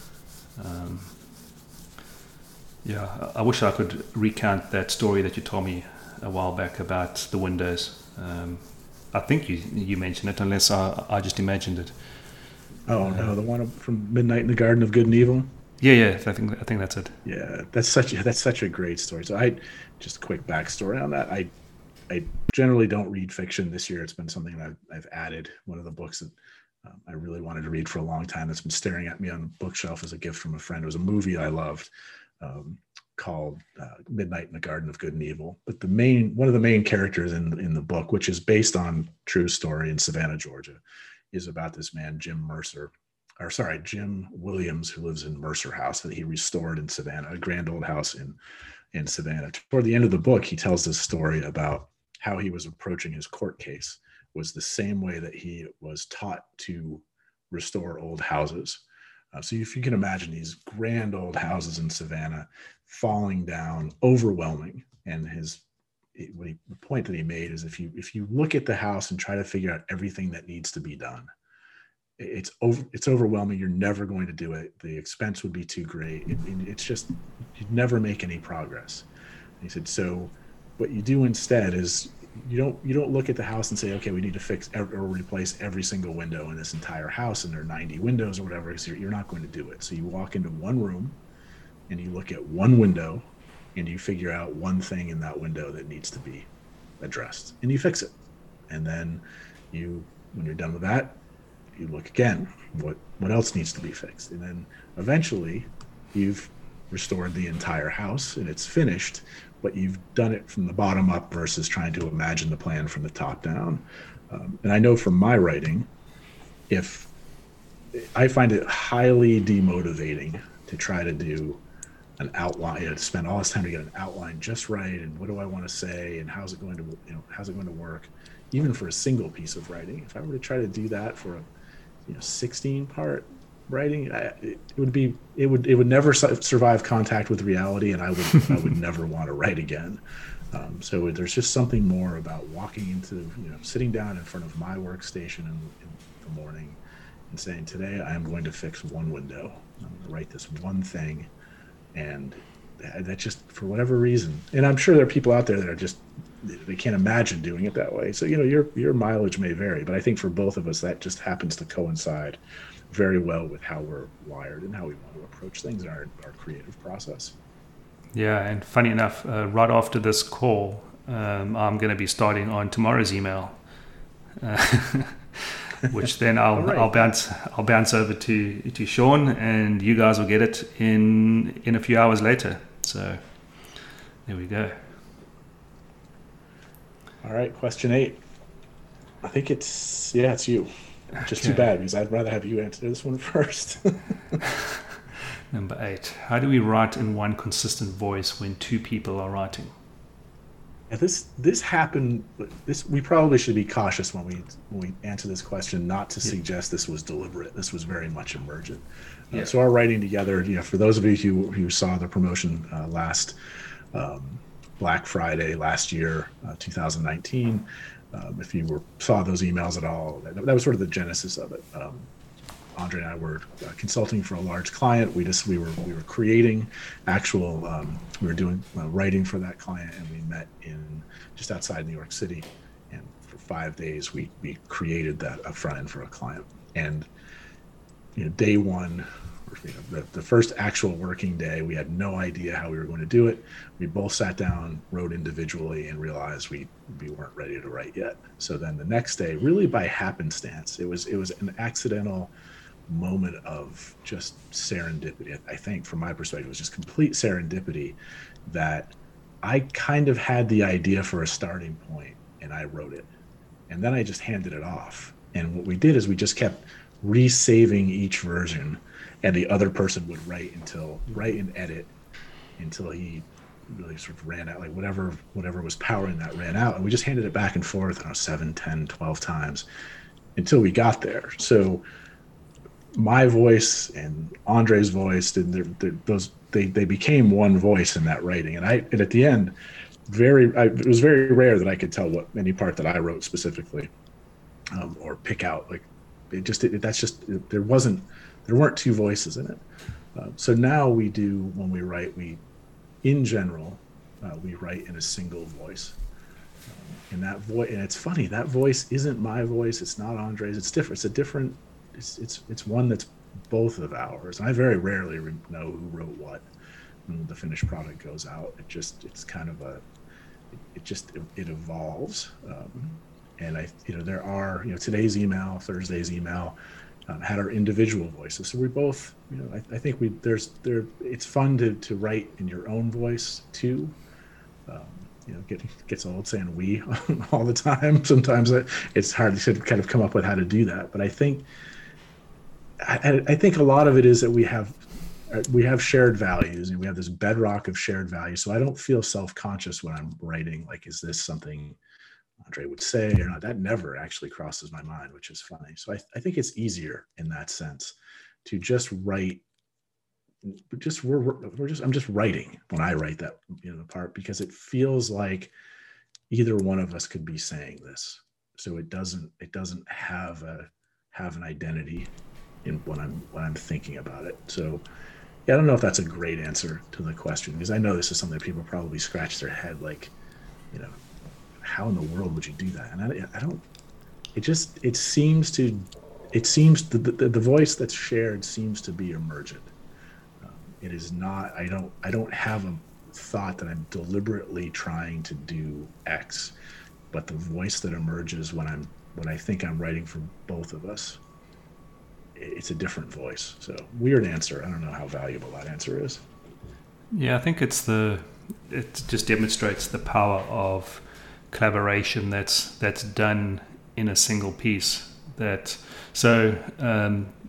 I wish I could recount that story that you told me a while back about the windows. I think you mentioned it, unless I just imagined it. Oh no, the one from Midnight in the Garden of Good and Evil. Yeah, I think that's it. Yeah, that's such a great story. So just a quick backstory on that. I generally don't read fiction. This year, it's been something that I've added. One of the books that I really wanted to read for a long time, that's been staring at me on the bookshelf as a gift from a friend. It was a movie I loved, called Midnight in the Garden of Good and Evil. But one of the main characters in the book, which is based on true story in Savannah, Georgia, is about this man, Jim Williams, who lives in Mercer House that he restored in Savannah, a grand old house in Savannah. Toward the end of the book, he tells this story about how he was approaching his court case was the same way that he was taught to restore old houses. So if you can imagine these grand old houses in Savannah falling down, overwhelming. And the point that he made is, if you look at the house and try to figure out everything that needs to be done, it's overwhelming. You're never going to do it. The expense would be too great. It's just, you'd never make any progress. And he said, so what you do instead is you don't look at the house and say, okay, we need to fix or replace every single window in this entire house, and there are 90 windows or whatever, because you're not going to do it. So you walk into one room and you look at one window and you figure out one thing in that window that needs to be addressed, and you fix it. And then when you're done with that, you look again, what else needs to be fixed? And then eventually you've restored the entire house and it's finished, but you've done it from the bottom up versus trying to imagine the plan from the top down. And I know from my writing, if I find it highly demotivating to try to do an outline, to spend all this time to get an outline just right, and what do I want to say, and how's it going to, how's it going to work, even for a single piece of writing. If I were to try to do that for a 16 part writing, it would never survive contact with reality, and I would never want to write again. So there's just something more about walking into, sitting down in front of my workstation in the morning and saying, today I am going to fix one window. I'm going to write this one thing. And that just, for whatever reason, and I'm sure there are people out there that are just, they can't imagine doing it that way. So, your mileage may vary, but I think for both of us, that just happens to coincide very well with how we're wired and how we want to approach things in our creative process. Yeah, and funny enough, right after this call, I'm going to be starting on tomorrow's email, which then I'll bounce over to Sean, and you guys will get it in a few hours later. So there we go. All right, question 8. I think it's you. Just too bad, because I'd rather have you answer this one first. Number 8. How do we write in one consistent voice when two people are writing? Yeah, this happened. We probably should be cautious when we answer this question, not to suggest this was deliberate. This was very much emergent. So our writing together, for those of you who saw the promotion last Black Friday last year, 2019, if you saw those emails at all, that was sort of the genesis of it. Andre and I were consulting for a large client. We were creating actual. We were doing writing for that client, and we met in just outside New York City. And for 5 days, we created a front end for a client. And day one, the first actual working day, we had no idea how we were going to do it. We both sat down, wrote individually, and realized we weren't ready to write yet. So then the next day, really by happenstance, it was an accidental moment of just serendipity. I think from my perspective, it was just complete serendipity that I kind of had the idea for a starting point, and I wrote it, and then I just handed it off. And what we did is we just kept resaving each version, and the other person would write and edit until he really sort of ran out, like whatever was powering that ran out, and we just handed it back and forth, 7, 10, 12 times until we got there. So my voice and Andre's voice, they became one voice in that writing. And at the end, it was very rare that I could tell any part that I wrote specifically, or pick out. Like there weren't two voices in it. So now when we write, in general, we write in a single voice. And that voice, and it's funny, that voice isn't my voice. It's not Andre's. It's different. It's a different. It's one that's both of ours. And I very rarely know who wrote what when the finished product goes out. It's kind of it evolves. And there are, today's email, Thursday's email, had our individual voices. So we both, I think it's fun to write in your own voice too. Gets old saying we all the time. Sometimes it's hard to kind of come up with how to do that. But I think a lot of it is that we have shared values, and we have this bedrock of shared values. So I don't feel self-conscious when I'm writing, like, is this something Andre would say or not? That never actually crosses my mind, which is funny. So I think it's easier in that sense to just write. I'm just writing when I write that part, because it feels like either one of us could be saying this. So it doesn't have an identity in when I'm thinking about it. So yeah, I don't know if that's a great answer to the question, because I know this is something that people probably scratch their head, like, how in the world would you do that? And I don't. It seems the voice that's shared seems to be emergent. It is not. I don't have a thought that I'm deliberately trying to do X, but the voice that emerges when I think I'm writing for both of us, it's a different voice. So weird answer. I don't know how valuable that answer is. Yeah, I think it just demonstrates the power of collaboration that's done in a single piece.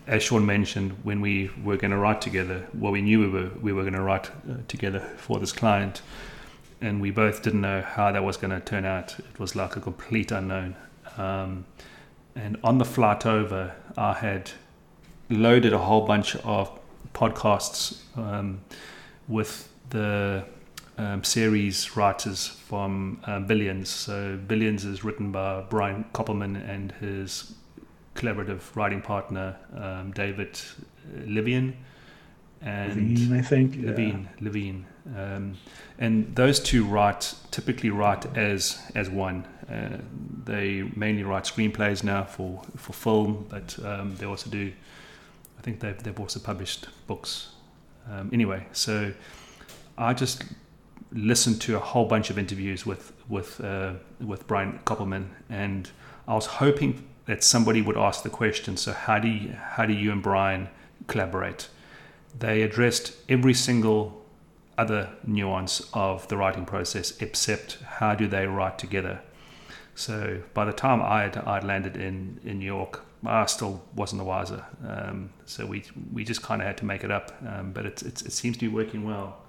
as Sean mentioned, when we were going to write together, well, we knew we were going to write together for this client, and we both didn't know how that was going to turn out. It was like a complete unknown. And on the flight over, I had loaded a whole bunch of podcasts with the series writers from Billions. So Billions is written by Brian Koppelman and his collaborative writing partner, David Levine. And Levine, I think. Levine. And those two typically write as one. They mainly write screenplays now for film, but they also do, I think they've also published books. Anyway, so I just listened to a whole bunch of interviews with Brian Koppelman, and I was hoping that somebody would ask the question, so how do you and Brian collaborate? They addressed every single other nuance of the writing process except how do they write together. So by the time I'd landed in New York, I still wasn't the wiser. So we just kind of had to make it up, but it seems to be working well.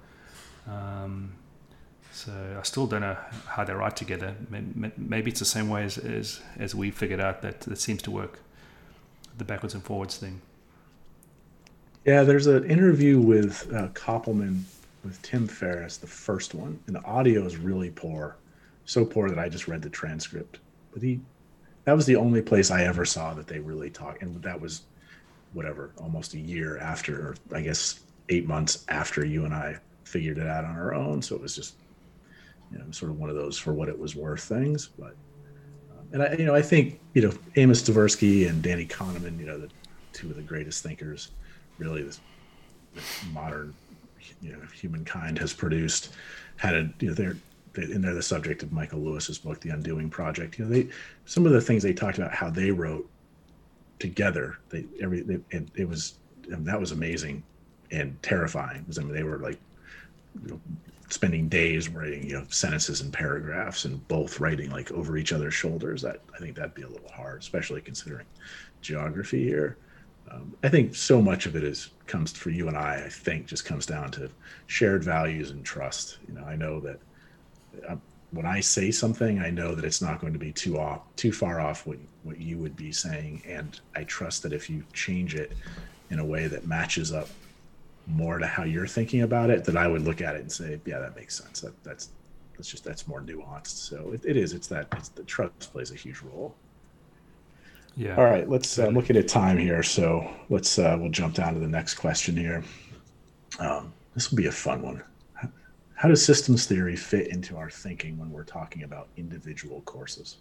So I still don't know how they write together. Maybe it's the same way as we figured out that it seems to work, the backwards and forwards thing. Yeah, there's an interview with Koppelman with Tim Ferriss, the first one, and the audio is really poor. So poor that I just read the transcript. But that was the only place I ever saw that they really talk, and that was almost a year after, or I guess 8 months after you and I figured it out on our own. So it was just, sort of one of those for what it was worth things. But and I think Amos Tversky and Danny Kahneman, the two of the greatest thinkers, really the modern humankind has produced, they're the subject of Michael Lewis's book, The Undoing Project. Some of the things they talked about, how they wrote together, that was amazing and terrifying. Because they were like spending days writing sentences and paragraphs, and both writing like over each other's shoulders. That I think that'd be a little hard, especially considering geography here. I think so much of it comes for you and I think just comes down to shared values and trust. I know that when I say something, I know that it's not going to be too far off what you would be saying. And I trust that if you change it in a way that matches up more to how you're thinking about it, that I would look at it and say, yeah, that makes sense. That's more nuanced. So it's the trust plays a huge role. Yeah. All right, let's look at a time here. So we'll jump down to the next question here. This will be a fun one. How does systems theory fit into our thinking when we're talking about individual courses?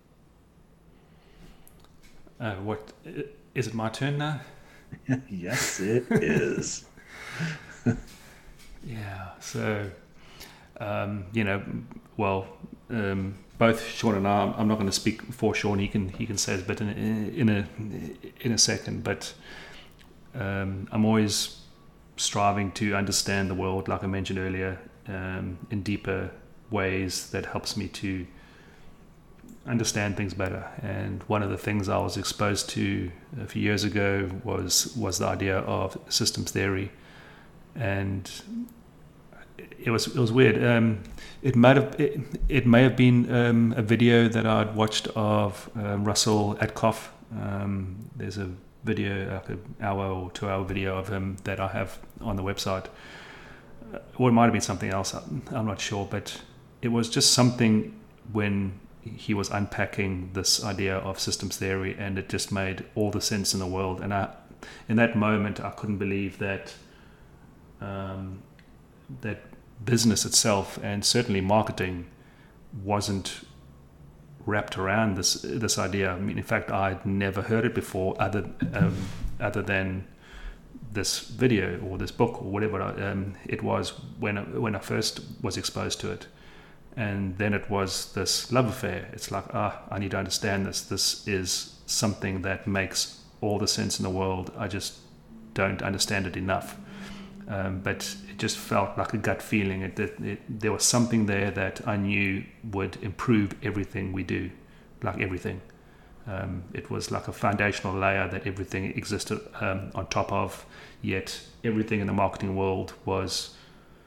What is it? My turn now? Yes, it is. Yeah. So, both Sean and I. I'm not going to speak for Sean. He can say his bit in a second. But I'm always striving to understand the world, like I mentioned earlier, in deeper ways that helps me to understand things better. And one of the things I was exposed to a few years ago was the idea of systems theory, and it was weird. It may have been a video that I'd watched of Russell Atkoff. There's a video, like an hour or 2 hour video of him that I have on the website. Or it might have been something else. I'm not sure, but it was just something when he was unpacking this idea of systems theory, and it just made all the sense in the world. And in that moment, I couldn't believe that that business itself, and certainly marketing, wasn't wrapped around this idea. I mean, in fact, I'd never heard it before, other than this video or this book or whatever it was when I first was exposed to it. And then it was this love affair. It's like, I need to understand this. This is something that makes all the sense in the world. I just don't understand it enough. But it just felt like a gut feeling. There was something there that I knew would improve everything we do, like everything. It was like a foundational layer that everything existed on top of. Yet everything in the marketing world was,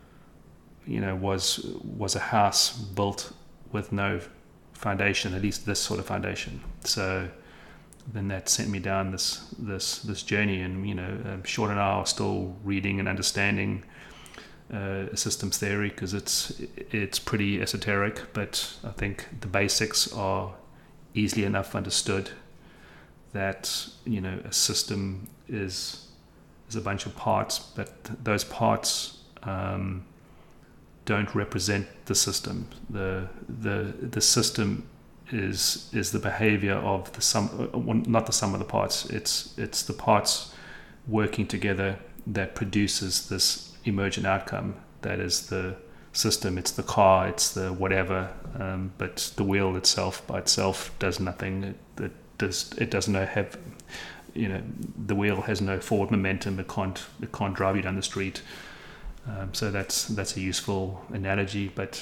was a house built with no foundation, at least this sort of foundation. So then that sent me down this journey, and Sean and I are still reading and understanding systems theory, because it's pretty esoteric, but I think the basics are easily enough understood. That a system is a bunch of parts, but those parts don't represent the system. The system is the behavior of the sum, not the sum of the parts. It's the parts working together that produces this emergent outcome. That is the system. It's the car. It's the whatever. But the wheel itself by itself does nothing. It doesn't have. The wheel has no forward momentum. It can't drive you down the street. So that's a useful analogy. But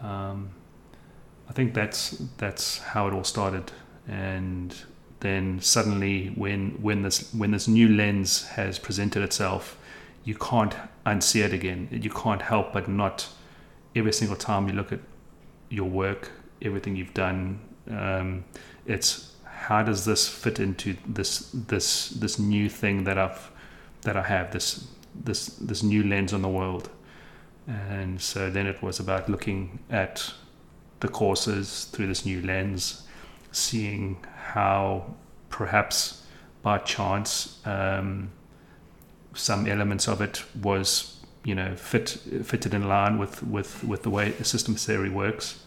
I think that's how it all started. And then suddenly, when this new lens has presented itself, you can't unsee it again. You can't help but not, every single time you look at your work, everything you've done, it's how does this fit into this new thing that I have, this new lens on the world. And so then it was about looking at the courses through this new lens, seeing how perhaps by chance some elements of it was fitted in line with the way systems theory works,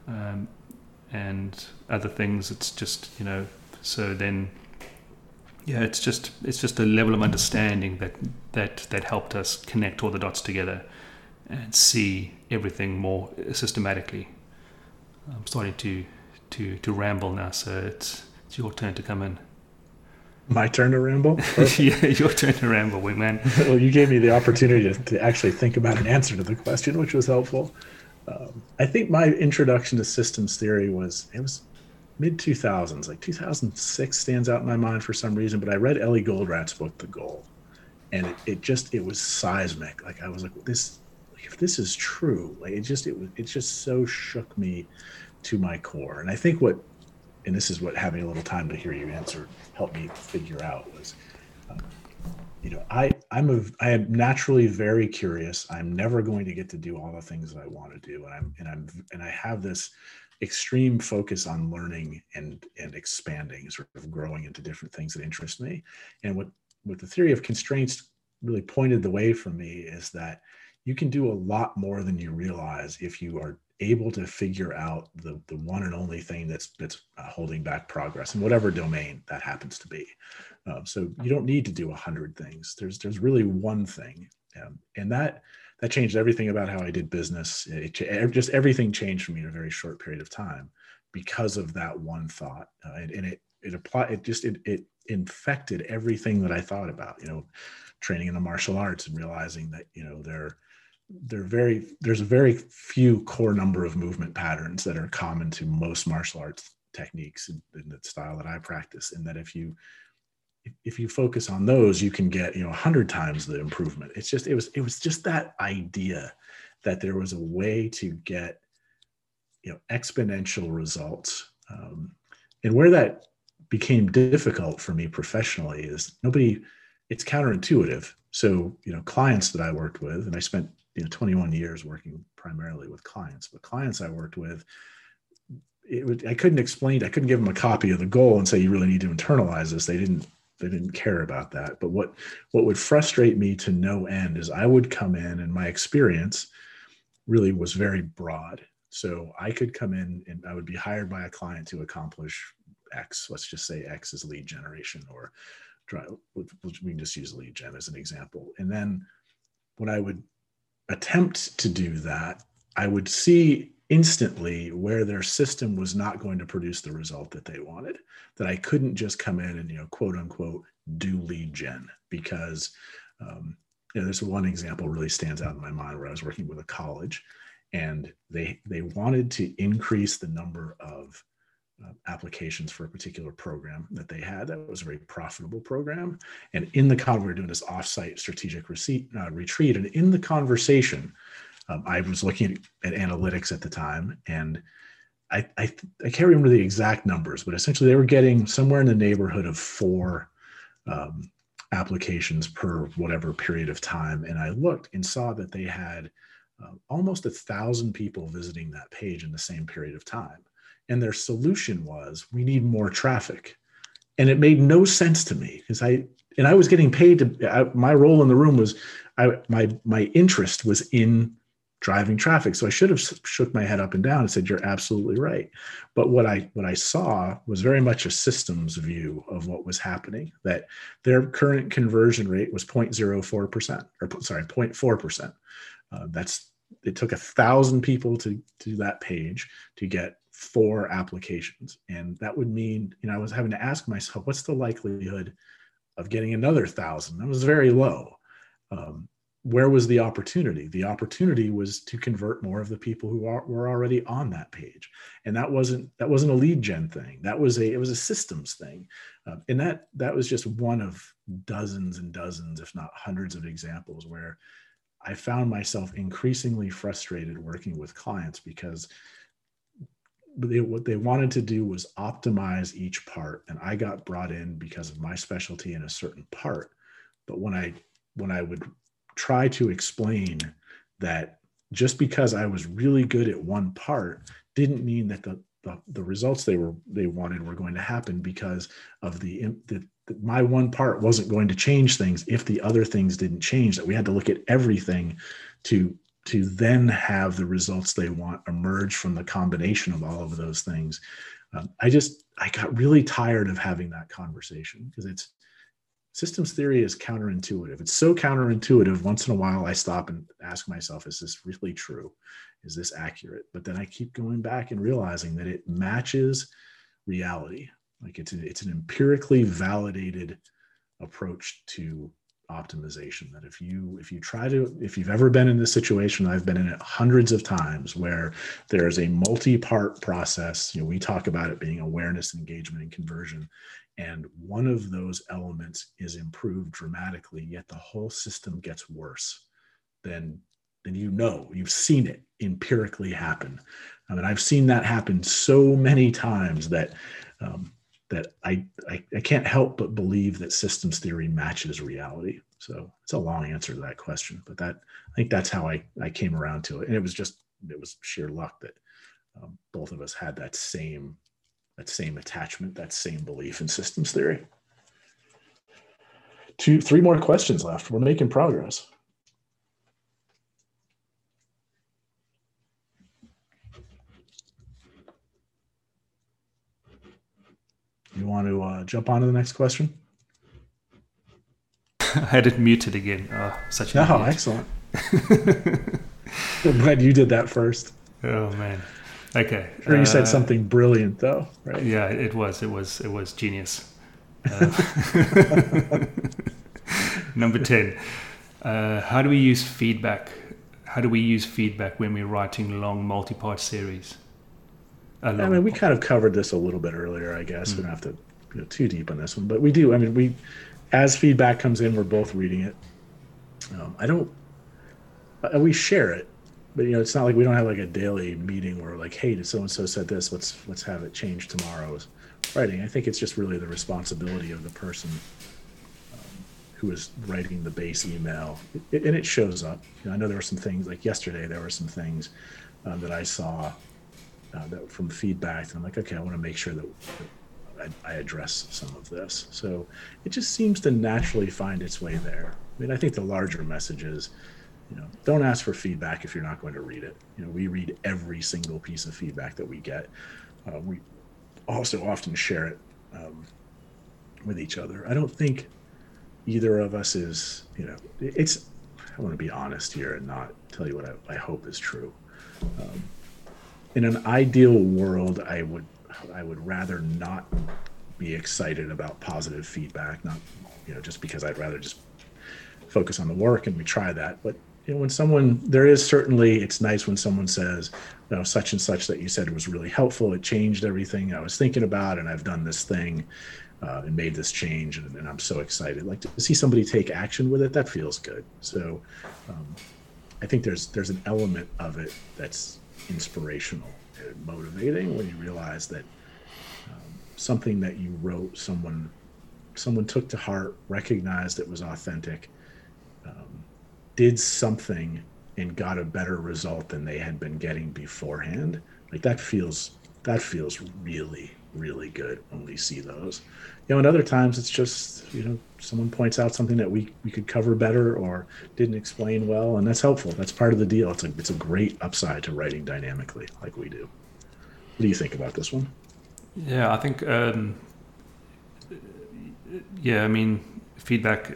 and other things it's just so then it's just a level of understanding that helped us connect all the dots together and see everything more systematically. I'm starting to ramble now, so it's your turn to come in. My turn to ramble? Yeah, your turn to ramble, wingman. Well, you gave me the opportunity to actually think about an answer to the question, which was helpful. I think my introduction to systems theory was mid 2000s, like 2006 stands out in my mind for some reason. But I read Ellie Goldratt's book, The Goal, and it was seismic. Like I was like, if this is true, like it just so shook me to my core. And I think and this is what having a little time to hear you answer helped me figure out was, I am naturally very curious. I'm never going to get to do all the things that I want to do, and I have this extreme focus on learning and expanding, sort of growing into different things that interest me. And what the theory of constraints really pointed the way for me is that you can do a lot more than you realize if you are able to figure out the one and only thing that's holding back progress in whatever domain that happens to be. So you don't need to do 100 things. There's really one thing, and that changed everything about how I did business. Just everything changed for me in a very short period of time because of that one thought, and it infected everything that I thought about. Training in the martial arts and realizing that there's a very few core number of movement patterns that are common to most martial arts techniques in the style that I practice, and that if you focus on those, you can get 100 times the improvement. It was just that idea that there was a way to get exponential results, and where that became difficult for me professionally is it's counterintuitive. So clients that I worked with, and I spent 21 years working primarily with clients, but clients I worked with, I couldn't give them a copy of The Goal and say, you really need to internalize this. They didn't care about that. But what would frustrate me to no end is I would come in, and my experience really was very broad. So I could come in and I would be hired by a client to accomplish X. Let's just say X is lead generation, or we can just use lead gen as an example. And then when I would attempt to do that, I would see instantly where their system was not going to produce the result that they wanted, that I couldn't just come in and, quote unquote, do lead gen, because there's one example really stands out in my mind where I was working with a college, and they wanted to increase the number of applications for a particular program that they had. That was a very profitable program. And in the we were doing this offsite strategic retreat. And in the conversation, I was looking at analytics at the time, and I can't remember the exact numbers, but essentially they were getting somewhere in the neighborhood of 4 applications per whatever period of time. And I looked and saw that they had almost 1,000 people visiting that page in the same period of time. And their solution was, we need more traffic. And it made no sense to me because I was getting paid to, my role in the room was, my interest was in driving traffic. So I should have shook my head up and down and said, you're absolutely right. But what I saw was very much a systems view of what was happening, that their current conversion rate was 0.04%, or sorry, 0.4%. It took 1,000 people to do that page to get 4 applications. And that would mean, I was having to ask myself, what's the likelihood of getting another 1,000? That was very low. Where was the opportunity? The opportunity was to convert more of the people who were already on that page. And that wasn't a lead gen thing. It was a systems thing. And that was just one of dozens and dozens, if not hundreds of examples where I found myself increasingly frustrated working with clients because what they wanted to do was optimize each part. And I got brought in because of my specialty in a certain part. But when I would try to explain that just because I was really good at one part didn't mean that the results they wanted were going to happen, because of my one part wasn't going to change things if the other things didn't change, that we had to look at everything to then have the results they want emerge from the combination of all of those things. I got really tired of having that conversation because systems theory is counterintuitive. It's so counterintuitive. Once in a while, I stop and ask myself, is this really true? Is this accurate? But then I keep going back and realizing that it matches reality. Like it's an empirically validated approach to optimization, that if you've ever been in this situation, I've been in it hundreds of times, where there's a multi-part process. We talk about it being awareness, engagement, and conversion. And one of those elements is improved dramatically, yet the whole system gets worse. Then you've seen it empirically happen. I mean, I've seen that happen so many times that I can't help but believe that systems theory matches reality. So it's a long answer to that question, but I think that's how I came around to it. And it was sheer luck that both of us had that same attachment, that same belief in systems theory. 3 more questions left. We're making progress. You want to jump on to the next question? I had it muted again. Such an idiot. Excellent. I'm glad you did that first. Oh man. Okay. Sure, you said something brilliant though, right? Yeah, it was genius. Number 10. How do we use feedback? How do we use feedback when we're writing long multi-part series? We kind of covered this a little bit earlier, I guess. We don't have to go too deep on this one, but we do. I mean, as feedback comes in, we're both reading it. We share it, but it's not like we don't have like a daily meeting where like, hey, did so-and-so said this? Let's have it change tomorrow's writing. I think it's just really the responsibility of the person who is writing the base email, and it shows up. I know there were some things like yesterday. There were some things that I saw that from feedback, and I'm like, okay, I want to make sure that I address some of this. So it just seems to naturally find its way there. I mean, I think the larger message is, don't ask for feedback if you're not going to read it. We read every single piece of feedback that we get. We also often share it with each other. I don't think either of us is, I want to be honest here and not tell you what I hope is true. In an ideal world, I would rather not be excited about positive feedback, not just because I'd rather just focus on the work, and we try that. But when someone, there is certainly, it's nice when someone says, such and such that you said was really helpful. It changed everything I was thinking about, and I've done this thing and made this change, and I'm so excited. Like to see somebody take action with it, that feels good. So um, I think there's an element of it that's inspirational and motivating when you realize that something that you wrote, someone took to heart, recognized it was authentic, um, did something and got a better result than they had been getting beforehand. Like that feels really, really good when we see those. And other times it's just, someone points out something that we could cover better or didn't explain well, and that's helpful. That's part of the deal. It's a great upside to writing dynamically like we do. What do you think about this one? Yeah, I think I mean, feedback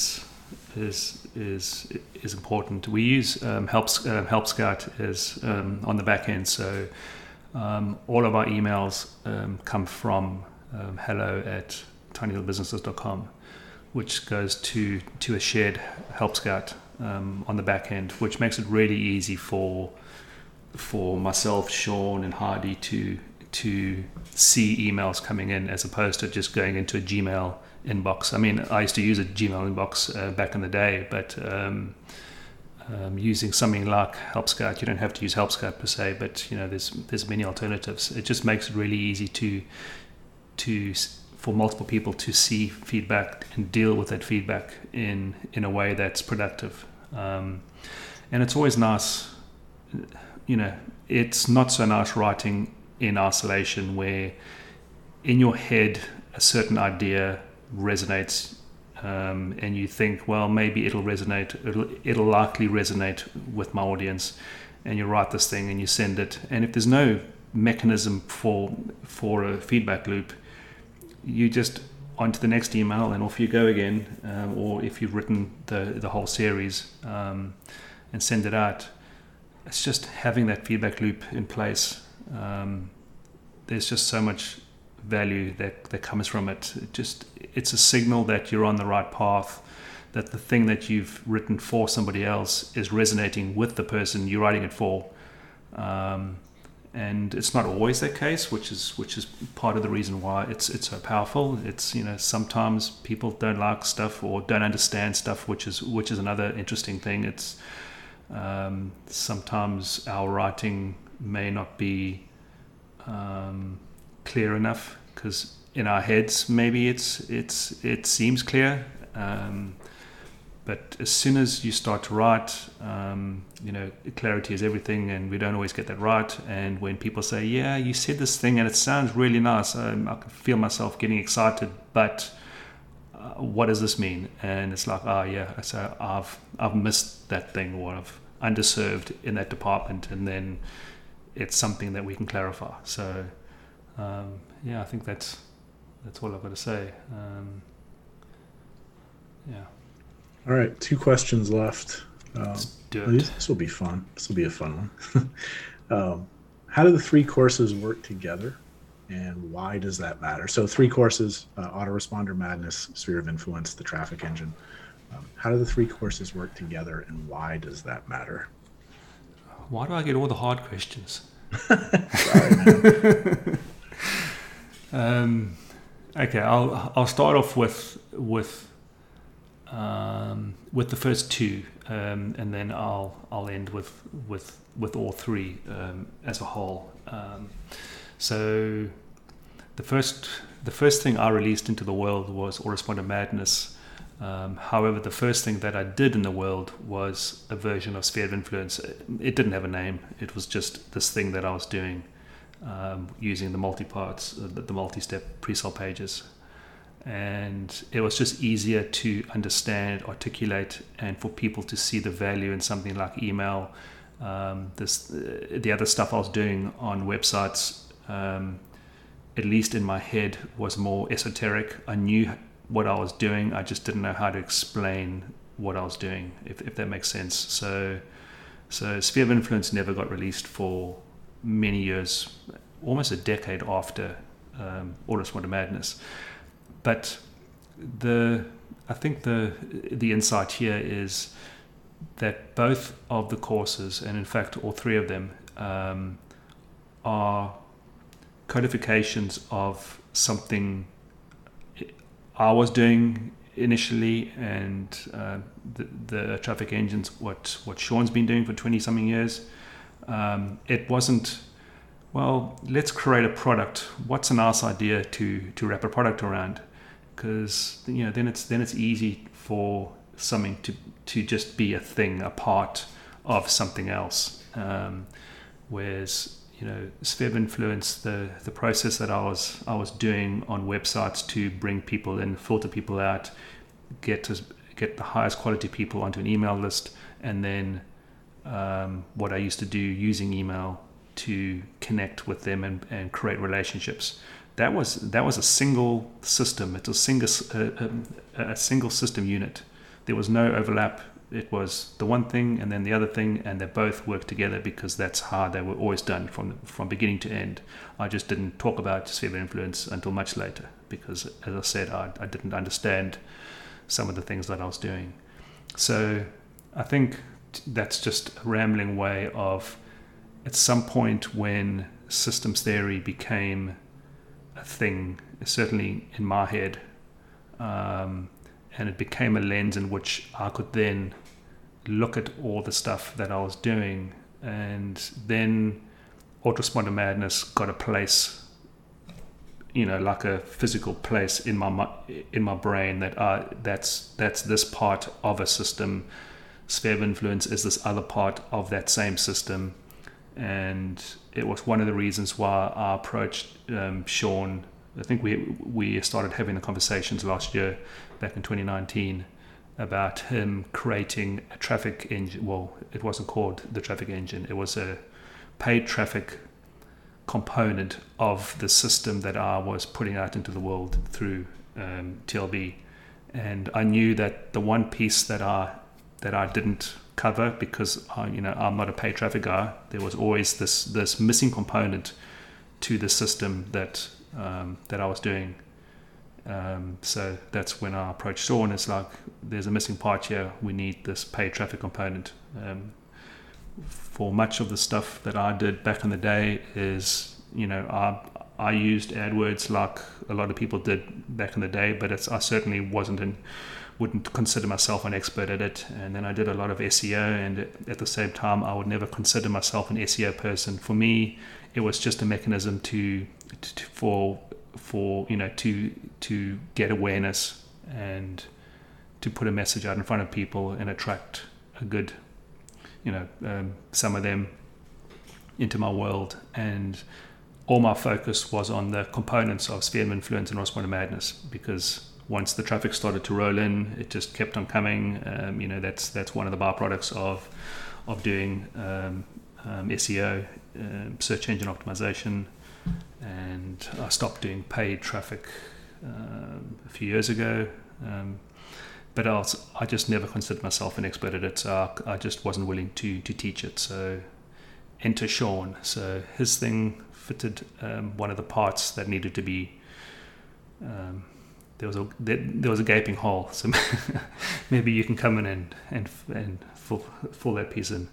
is important. We use Help Scout as on the back end, so all of our emails come from hello@tinylbusinesses.com, which goes to a shared Help Scout on the back end, which makes it really easy for myself, Sean, and Hardy to see emails coming in as opposed to just going into a Gmail inbox. I mean, I used to use a Gmail inbox back in the day, but using something like Help Scout, you don't have to use Help Scout per se, but there's many alternatives. It just makes it really easy for multiple people to see feedback and deal with that feedback in a way that's productive. And it's always nice, it's not so nice writing in isolation where in your head a certain idea resonates and you think, well, maybe it'll likely resonate with my audience, and you write this thing and you send it, and if there's no mechanism for a feedback loop, you just onto the next email and off you go again, or if you've written the whole series and send it out. It's just having that feedback loop in place. There's just so much value that comes from it. It's a signal that you're on the right path, that the thing that you've written for somebody else is resonating with the person you're writing it for. And it's not always that case, which is part of the reason why it's so powerful. It's sometimes people don't like stuff or don't understand stuff, which is another interesting thing. It's sometimes our writing may not be clear enough, because in our heads maybe it seems clear, but as soon as you start to write, clarity is everything, and we don't always get that right. And when people say, yeah, you said this thing and it sounds really nice, I can feel myself getting excited, but what does this mean? And it's like, so I've missed that thing, or I've underserved in that department, and then it's something that we can clarify. So I think that's all I've got to say. All right, 2 questions left. Let's do it. This will be fun. This will be a fun one. How do the 3 courses work together, and why does that matter? So 3 courses: Autoresponder Madness, Sphere of Influence, the Traffic Engine. How do the 3 courses work together, and why does that matter? Why do I get all the hard questions? Sorry, man. Okay, I'll start off with the first 2, and then I'll end with all 3 as a whole. So the first thing I released into the world was Autoresponder Madness. However, the first thing that I did in the world was a version of Sphere of Influence. It didn't have a name. It was just this thing that I was doing, using the multi-parts, the multi-step pre-sale pages. And it was just easier to understand, articulate, and for people to see the value in something like email. The other stuff I was doing on websites, at least in my head, was more esoteric. I knew what I was doing, I just didn't know how to explain what I was doing, if that makes sense. So Sphere of Influence never got released for many years, almost a decade after Autoresponder Madness. But I think the insight here is that both of the courses, and in fact all three of them, are codifications of something I was doing initially, and the traffic engines, what Sean's been doing for 20 something years. It wasn't, well, let's create a product. What's a nice idea to wrap a product around? Because then it's easy for something to just be a thing, a part of something else. Whereas sphere of influence, the process that I was doing on websites to bring people in, filter people out, get the highest quality people onto an email list, and then what I used to do using email to connect with them and create relationships. That was a single system. It was a single system unit. There was no overlap. It was the one thing and then the other thing, and they both worked together because that's how they were always done from beginning to end. I just didn't talk about sphere of influence until much later because, as I said, I didn't understand some of the things that I was doing. So I think that's just a rambling way of, at some point when systems theory became a thing, certainly in my head, and it became a lens in which I could then look at all the stuff that I was doing, and then Autoresponder Madness got a place, like a physical place in my brain, that's this part of a system. Sphere of influence is this other part of that same system, and it was one of the reasons why I approached Sean. I think we started having the conversations last year, back in 2019, about him creating a traffic engine. Well, it wasn't called the traffic engine. It was a paid traffic component of the system that I was putting out into the world through TLB. And I knew that the one piece that I didn't cover, because I'm not a paid traffic guy, there was always this missing component to the system that I was doing. So that's when I approached Sean. It's like, there's a missing part here. We need this paid traffic component. For much of the stuff that I did back in the day is, I used AdWords like a lot of people did back in the day, but I certainly wouldn't consider myself an expert at it. And then I did a lot of SEO, and at the same time, I would never consider myself an SEO person. For me, it was just a mechanism to get awareness and to put a message out in front of people and attract a good, some of them into my world. And all my focus was on the components of Sphere of Influence and Autoresponder Madness, because once the traffic started to roll in, it just kept on coming. That's one of the byproducts of doing SEO, search engine optimization. And I stopped doing paid traffic a few years ago, but I just never considered myself an expert at it, so I just wasn't willing to teach it. So enter Sean. So his thing fitted one of the parts that needed to be. There was a gaping hole, so maybe you can come in and fill that piece in.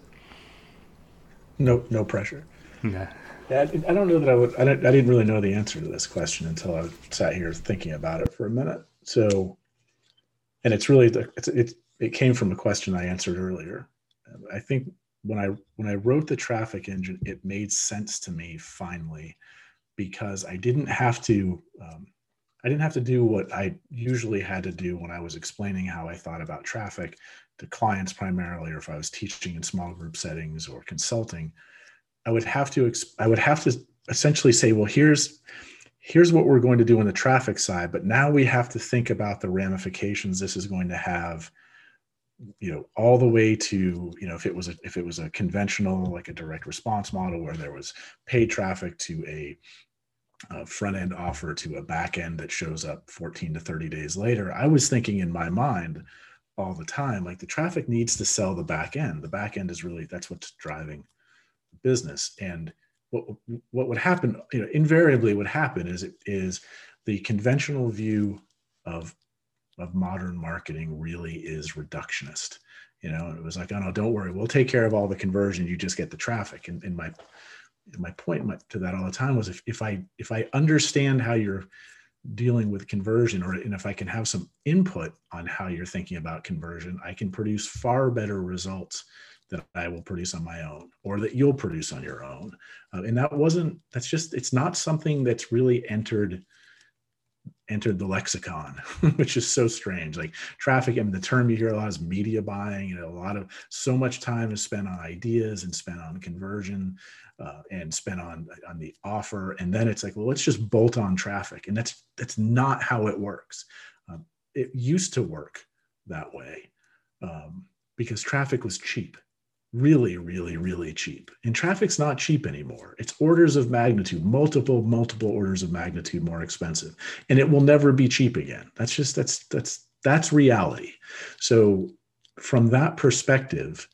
No pressure. Yeah. Yeah, I don't know that I would. I didn't really know the answer to this question until I sat here thinking about it for a minute. So, and it's really it came from a question I answered earlier. I think when I wrote the traffic engine, it made sense to me finally, because I didn't have to do what I usually had to do when I was explaining how I thought about traffic to clients primarily, or if I was teaching in small group settings or consulting. I would have to essentially say, well, here's what we're going to do on the traffic side, but now we have to think about the ramifications this is going to have, all the way to, if it was a conventional, like a direct response model where there was paid traffic to a front end offer to a back end that shows up 14 to 30 days later. I was thinking in my mind all the time, like, the traffic needs to sell the back end. The back end is really, that's what's driving business. And what would happen, invariably would happen is the conventional view of of modern marketing really is reductionist. It was like, oh no, don't worry, we'll take care of all the conversion. You just get the traffic. And my point to that all the time was if I understand how you're dealing with conversion, and if I can have some input on how you're thinking about conversion, I can produce far better results that I will produce on my own, or that you'll produce on your own. And it's not something that's really entered the lexicon, which is so strange. Like traffic, the term you hear a lot is media buying. So much time is spent on ideas and spent on conversion and spent on the offer. And then it's like, well, let's just bolt on traffic. And that's not how it works. It used to work that way because traffic was cheap. Really, really, really cheap. And traffic's not cheap anymore. It's orders of magnitude, multiple orders of magnitude more expensive. And it will never be cheap again. That's reality. So from that perspective,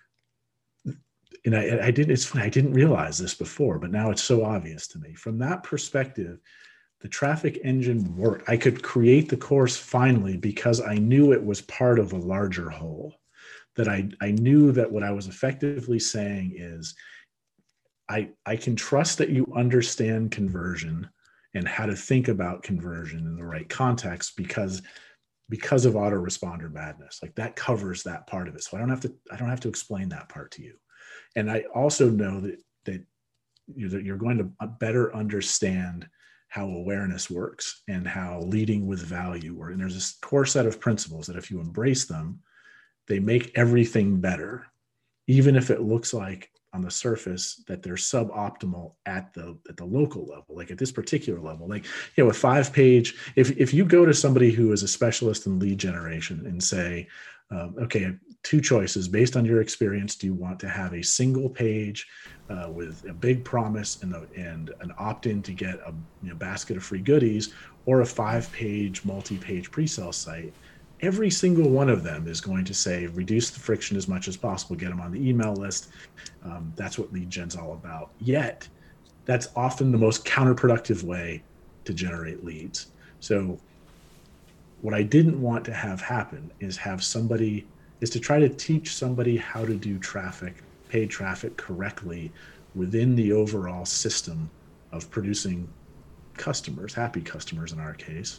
and it's funny, I didn't realize this before, but now it's so obvious to me. From that perspective, the traffic engine worked. I could create the course finally because I knew it was part of a larger whole. That I knew that what I was effectively saying is I can trust that you understand conversion and how to think about conversion in the right context because of autoresponder madness. Like that covers that part of it. So I don't have to explain that part to you. And I also know that you're going to better understand how awareness works and how leading with value works. And there's this core set of principles that if you embrace them, they make everything better, even if it looks like on the surface that they're suboptimal at the local level, like at this particular level. Like, a 5-page, if you go to somebody who is a specialist in lead generation and say, okay, 2 choices based on your experience, do you want to have a single page with a big promise and an opt-in to get a basket of free goodies, or a 5-page multi-page pre-sale site? Every single one of them is going to say, reduce the friction as much as possible, get them on the email list. That's what lead gen's all about. Yet, that's often the most counterproductive way to generate leads. So what I didn't want to have happen is to try to teach somebody how to do paid traffic correctly within the overall system of producing customers, happy customers in our case.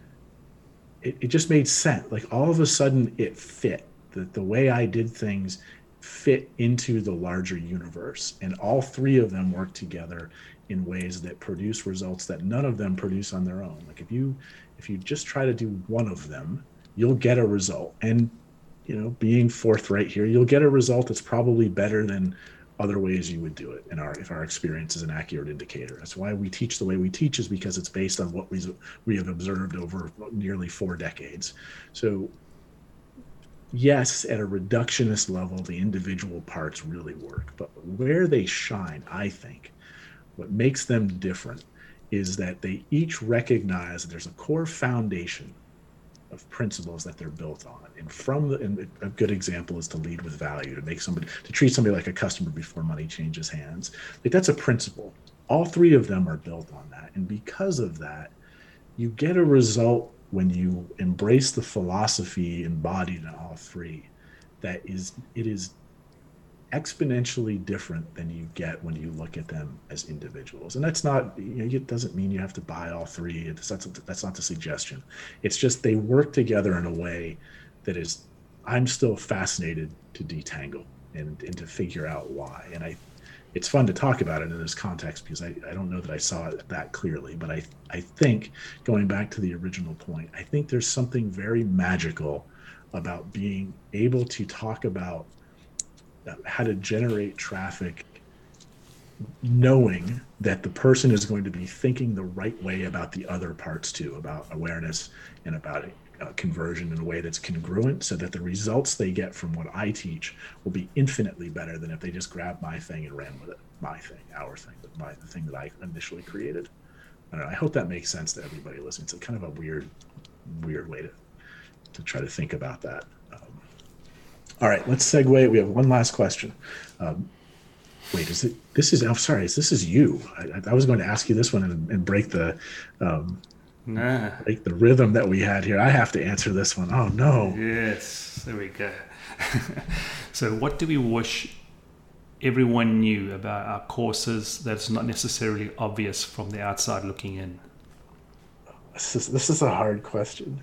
It just made sense. Like all of a sudden it fit. The way I did things fit into the larger universe. And all 3 of them work together in ways that produce results that none of them produce on their own. Like if you just try to do one of them, you'll get a result. And, being forthright here, you'll get a result that's probably better than other ways you would do it if our experience is an accurate indicator. That's why we teach the way we teach, is because it's based on what we have observed over nearly 4 decades. So yes, at a reductionist level, the individual parts really work, but where they shine, I think, what makes them different is that they each recognize that there's a core foundation of principles that they're built on. And a good example is to lead with value, to treat somebody like a customer before money changes hands. Like that's a principle. All 3 of them are built on that. And because of that, you get a result when you embrace the philosophy embodied in all 3. It is exponentially different than you get when you look at them as individuals. And that's not, it doesn't mean you have to buy all 3. That's not the suggestion. It's just they work together in a way that is, I'm still fascinated to detangle and to figure out why. And it's fun to talk about it in this context because I don't know that I saw it that clearly, but I think, going back to the original point, I think there's something very magical about being able to talk about how to generate traffic, knowing that the person is going to be thinking the right way about the other parts too, about awareness and about conversion in a way that's congruent, so that the results they get from what I teach will be infinitely better than if they just grabbed my thing and ran with it. My thing, our thing, the thing that I initially created. I don't know, I hope that makes sense to everybody listening. It's kind of a weird way to try to think about that. All right, let's segue. We have one last question. Wait, I'm sorry, this is you. I was going to ask you this one and break the Nah. Like the rhythm that we had here. I have to answer this one. Oh no. Yes, there we go. So, what do we wish everyone knew about our courses that's not necessarily obvious from the outside looking in? This is a hard question.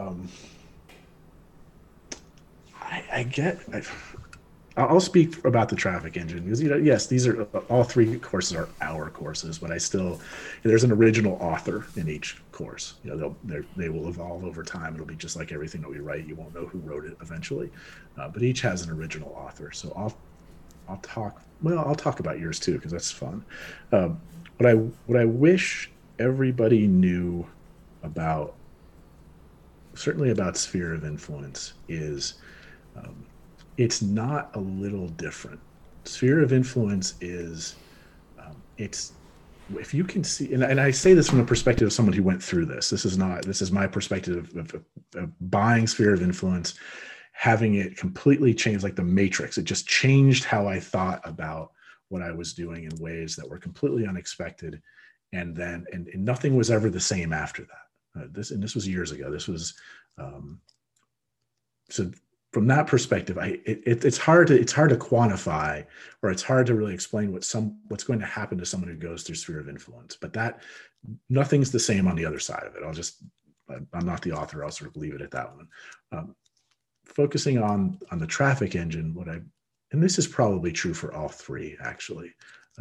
I get. I'll speak about the traffic engine because yes, these are all three courses are our courses, but I still there's an original author in each course. They will evolve over time. It'll be just like everything that we write. You won't know who wrote it eventually, but each has an original author. So I'll talk about yours too because that's fun. What I wish everybody knew about certainly about sphere of influence is um, it's not a little different. Sphere of influence is it's if you can see, and I say this from the perspective of someone who went through this. This is my perspective of buying sphere of influence, having it completely change like the matrix. It just changed how I thought about what I was doing in ways that were completely unexpected. And nothing was ever the same after that. This was years ago. This was um, so from that perspective, it's hard to quantify, or it's hard to really explain what's going to happen to someone who goes through sphere of influence. But that nothing's the same on the other side of it. I'm not the author. I'll sort of leave it at that one. Focusing on the traffic engine, and this is probably true for all three actually.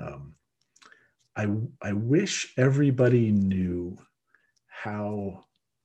I wish everybody knew how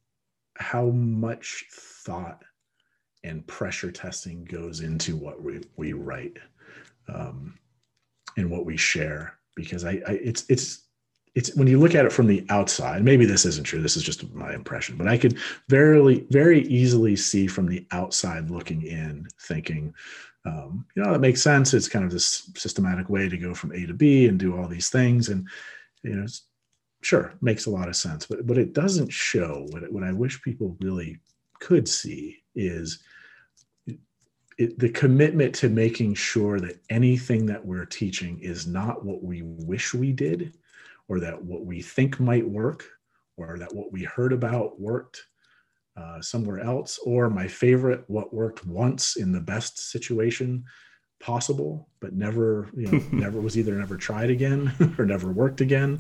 much thought and pressure testing goes into what we write and what we share, because it's when you look at it from the outside, maybe this isn't true, this is just my impression, but I could very easily see from the outside looking in thinking, that makes sense. It's kind of this systematic way to go from A to B and do all these things. And, sure, makes a lot of sense. But what it doesn't show, what I wish people really could see is the commitment to making sure that anything that we're teaching is not what we wish we did, or that what we think might work, or that what we heard about worked somewhere else, or my favorite, what worked once in the best situation possible, but never was either never tried again or never worked again.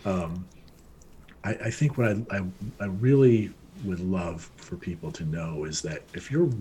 I think what I really would love for people to know is that if you're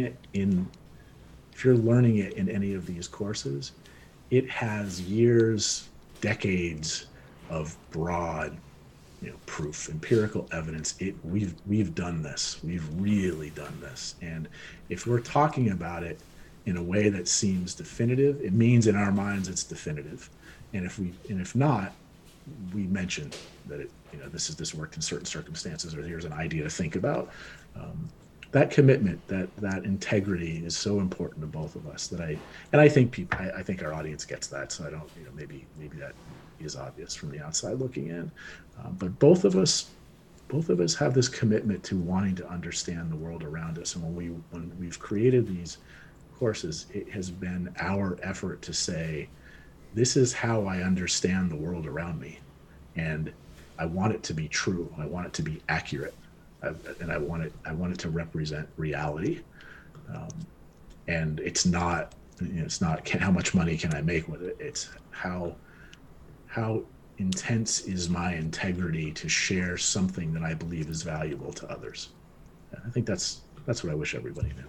learning it in any of these courses, it has years, decades of broad, proof, empirical evidence. We've done this. We've really done this. And if we're talking about it in a way that seems definitive, it means in our minds it's definitive. And if not, we mention that this worked in certain circumstances, or here's an idea to think about. That commitment, that integrity is so important to both of us I think our audience gets that. So I don't, maybe that is obvious from the outside looking in, but both of us have this commitment to wanting to understand the world around us. And when we've created these courses, it has been our effort to say, this is how I understand the world around me, and I want it to be true. I want it to be accurate, and I want it to represent reality. And it's not how much money can I make with it. It's how intense is my integrity to share something that I believe is valuable to others. And I think that's what I wish everybody knew.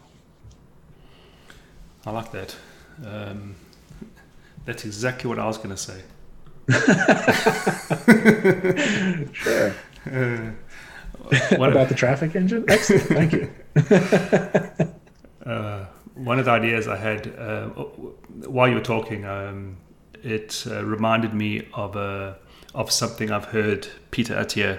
I like that. That's exactly what I was going to say. Sure. What about the traffic engine? Excellent. Thank you. One of the ideas I had while you were talking, it reminded me of something I've heard Peter Attia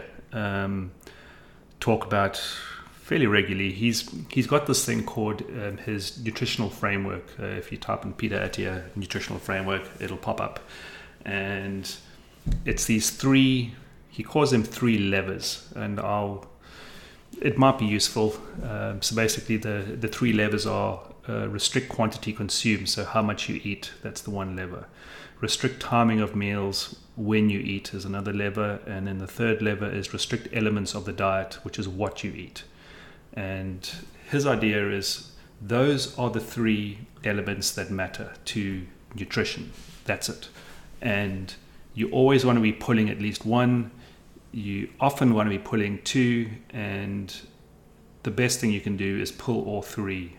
talk about fairly regularly. He's got this thing called his nutritional framework. If you type in Peter Attia nutritional framework, it'll pop up, and it's these three. He calls them 3 levers, and it might be useful. So basically, the 3 levers are restrict quantity consumed, so how much you eat, that's the one lever. Restrict timing of meals, when you eat, is another lever. And then the third lever is restrict elements of the diet, which is what you eat. And his idea is those are the three elements that matter to nutrition. That's it. And you always want to be pulling at least one. You often want to be pulling two, and the best thing you can do is pull all three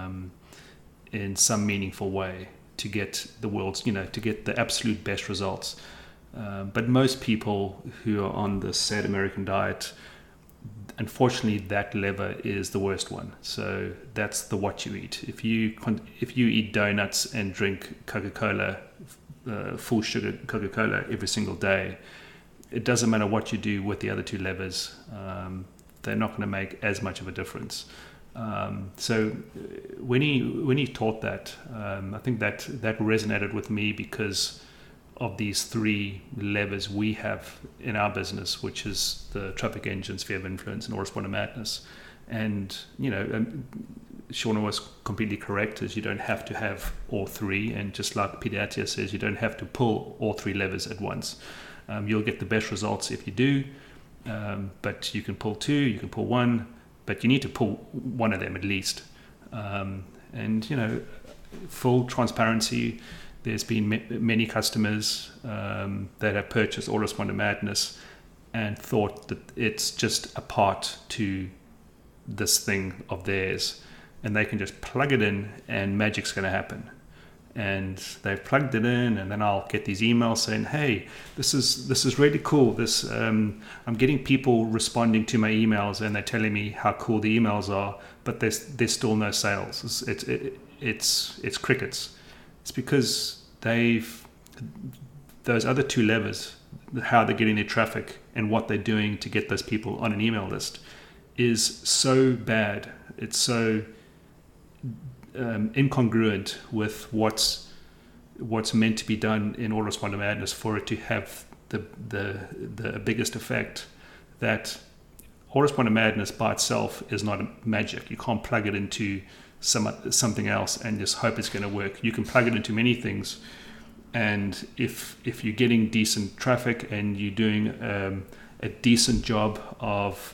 in some meaningful way to get the world's, to get the absolute best results. But most people who are on the sad American diet, unfortunately, that lever is the worst one. So that's the what you eat. If you eat donuts and drink Coca-Cola, full sugar Coca-Cola every single day, it doesn't matter what you do with the other two levers. They're not going to make as much of a difference. So when he taught that, I think that resonated with me because of these three levers we have in our business, which is the Traffic Engine, Sphere of Influence, and Autoresponder Madness. And Shauna was completely correct, as you don't have to have all three, and just like Peter Attia says, you don't have to pull all three levers at once. You'll get the best results if you do, but you can pull two, you can pull one, but you need to pull one of them at least. And full transparency, there's been many customers that have purchased Autoresponder Madness and thought that it's just a part to this thing of theirs, and they can just plug it in and magic's going to happen. And they've plugged it in, and then I'll get these emails saying, "Hey, this is really cool. I'm getting people responding to my emails, and they're telling me how cool the emails are, but there's still no sales. It's crickets." It's because those other two levers, how they're getting their traffic and what they're doing to get those people on an email list, is so bad. It's so incongruent with what's meant to be done in Autoresponder Madness for it to have the biggest effect, that Autoresponder Madness by itself is not magic. You can't plug it into something else and just hope it's going to work. You can plug it into many things, and if you're getting decent traffic and you're doing a decent job of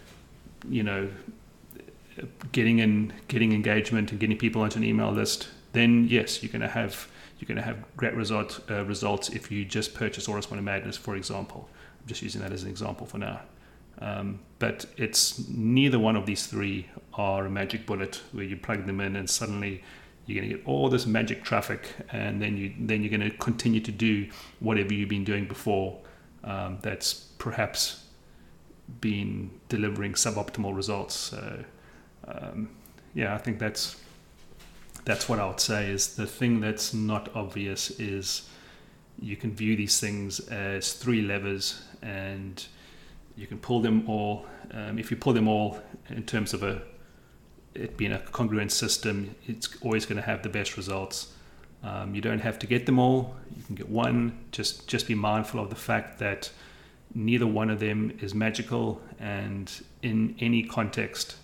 getting engagement and getting people onto an email list, then yes, you're going to have great results if you just purchase Autoresponder Madness, for example. I'm just using that as an example for now. But it's neither one of these three are a magic bullet where you plug them in and suddenly you're going to get all this magic traffic, and then you're going to continue to do whatever you've been doing before. That's perhaps been delivering suboptimal results. So I think that's what I would say is the thing that's not obvious is you can view these things as three levers, and you can pull them all. If you pull them all in terms of it being a congruent system, it's always going to have the best results. You don't have to get them all. You can get one. Just be mindful of the fact that neither one of them is magical, and in any context,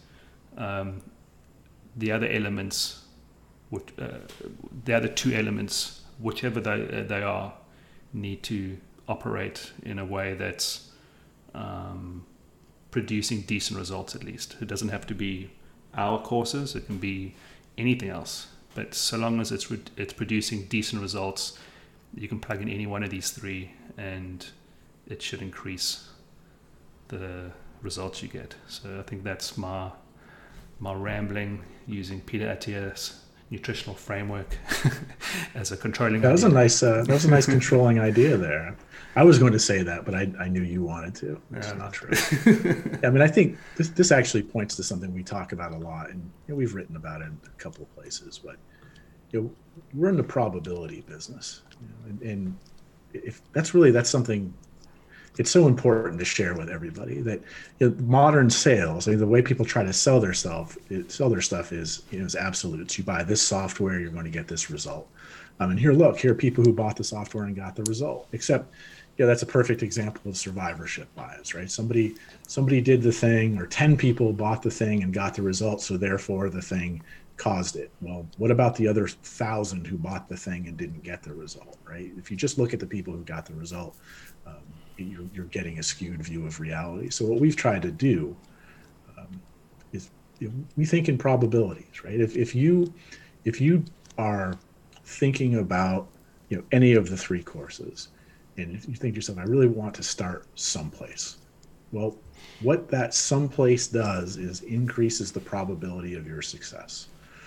the other elements, the other two elements, whichever they are, need to operate in a way that's producing decent results. At least it doesn't have to be our courses; it can be anything else. But so long as it's producing decent results, you can plug in any one of these three, and it should increase the results you get. So I think that's my rambling using Peter Attia's nutritional framework as a controlling. That was a nice controlling idea there. I was going to say that, but I knew you wanted to. That's not true. I mean, I think this actually points to something we talk about a lot, and we've written about it in a couple of places. But we're in the probability business, and if that's something. It's so important to share with everybody that modern sales, the way people try to sell their stuff is absolutes. You buy this software, you're going to get this result. And here are people who bought the software and got the result. Except, Yeah, that's a perfect example of survivorship bias, right? Somebody did the thing, or 10 people bought the thing and got the result, so therefore the thing caused it. Well, what about the other 1,000 who bought the thing and didn't get the result, right? If you just look at the people who got the result, you're getting a skewed view of reality. So what we've tried to do is, we think in probabilities, right? If you are thinking about, any of the three courses, and if you think to yourself, I really want to start someplace, well, what that someplace does is increases the probability of your success.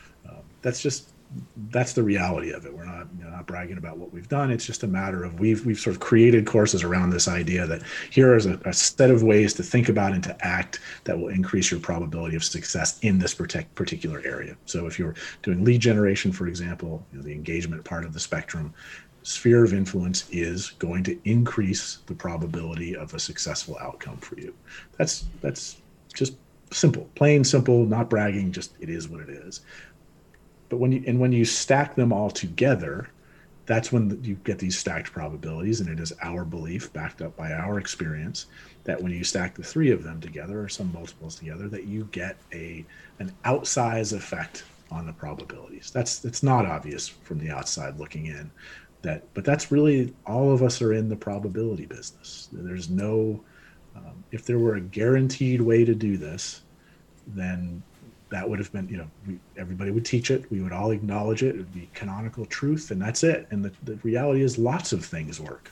That's the reality of it. We're not bragging about what we've done. It's just a matter of, we've sort of created courses around this idea that here is a set of ways to think about and to act that will increase your probability of success in this particular area. So if you're doing lead generation, for example, the engagement part of the spectrum, sphere of influence is going to increase the probability of a successful outcome for you. That's just simple, plain simple, not bragging, just it is what it is. But when you stack them all together, that's when you get these stacked probabilities. And it is our belief, backed up by our experience, that when you stack the three of them together, or some multiples together, that you get an outsize effect on the probabilities. That's not obvious from the outside looking in. But that's really, all of us are in the probability business. There's no, if there were a guaranteed way to do this, then that would have been, everybody would teach it. We would all acknowledge it. It would be canonical truth, and that's it. And the reality is, lots of things work.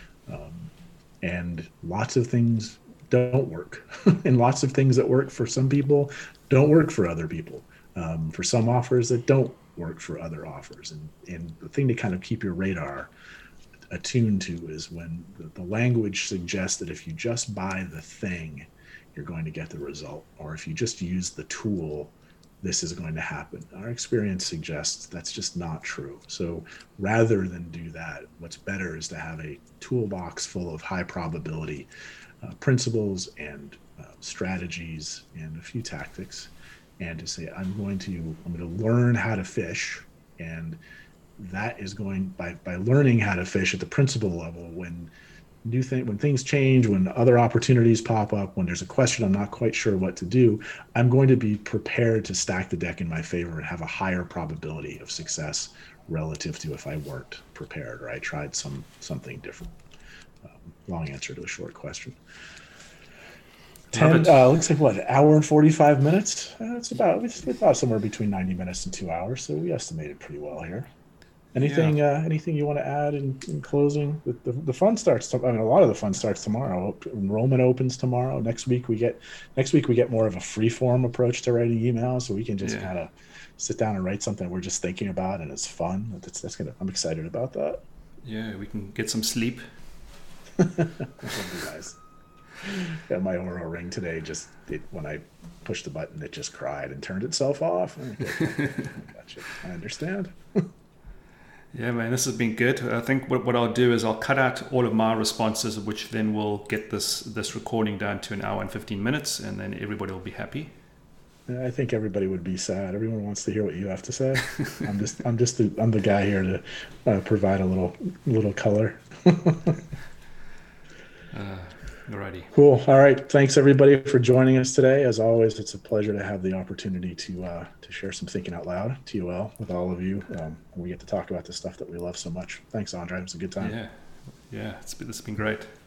And lots of things don't work. And lots of things that work for some people don't work for other people. For some offers that don't work for other offers. And the thing to kind of keep your radar attuned to is when the language suggests that if you just buy the thing, you're going to get the result. Or if you just use the tool, this is going to happen. Our experience suggests that's just not true. So rather than do that, what's better is to have a toolbox full of high probability principles and strategies and a few tactics, and to say, I'm going to learn how to fish. And that is going, by learning how to fish at the principle level, when things change, when other opportunities pop up, when there's a question I'm not quite sure what to do, I'm going to be prepared to stack the deck in my favor and have a higher probability of success relative to if I weren't prepared or I tried something different. Long answer to a short question. Looks like what, an hour and 45 minutes? It's about somewhere between 90 minutes and 2 hours. So we estimated pretty well here. Anything you want to add in closing? The fun starts. A lot of the fun starts tomorrow. Enrollment opens tomorrow. Next week we get more of a free form approach to writing emails, so we can just kind of sit down and write something we're just thinking about, and it's fun. I'm excited about that. Yeah, we can get some sleep. Nice. Yeah, my Oura Ring today when I pushed the button, it just cried and turned itself off. Gotcha. I understand. Yeah, man, this has been good. I think what I'll do is I'll cut out all of my responses, which then will get this recording down to 1 hour and 15 minutes, and then everybody will be happy. I think everybody would be sad. Everyone wants to hear what you have to say. I'm the guy here to provide a little color. Alrighty. Cool. All right. Thanks everybody for joining us today. As always, it's a pleasure to have the opportunity to share some thinking out loud, TOL, with all of you. We get to talk about the stuff that we love so much. Thanks, Andre. It was a good time. Yeah. It's been great.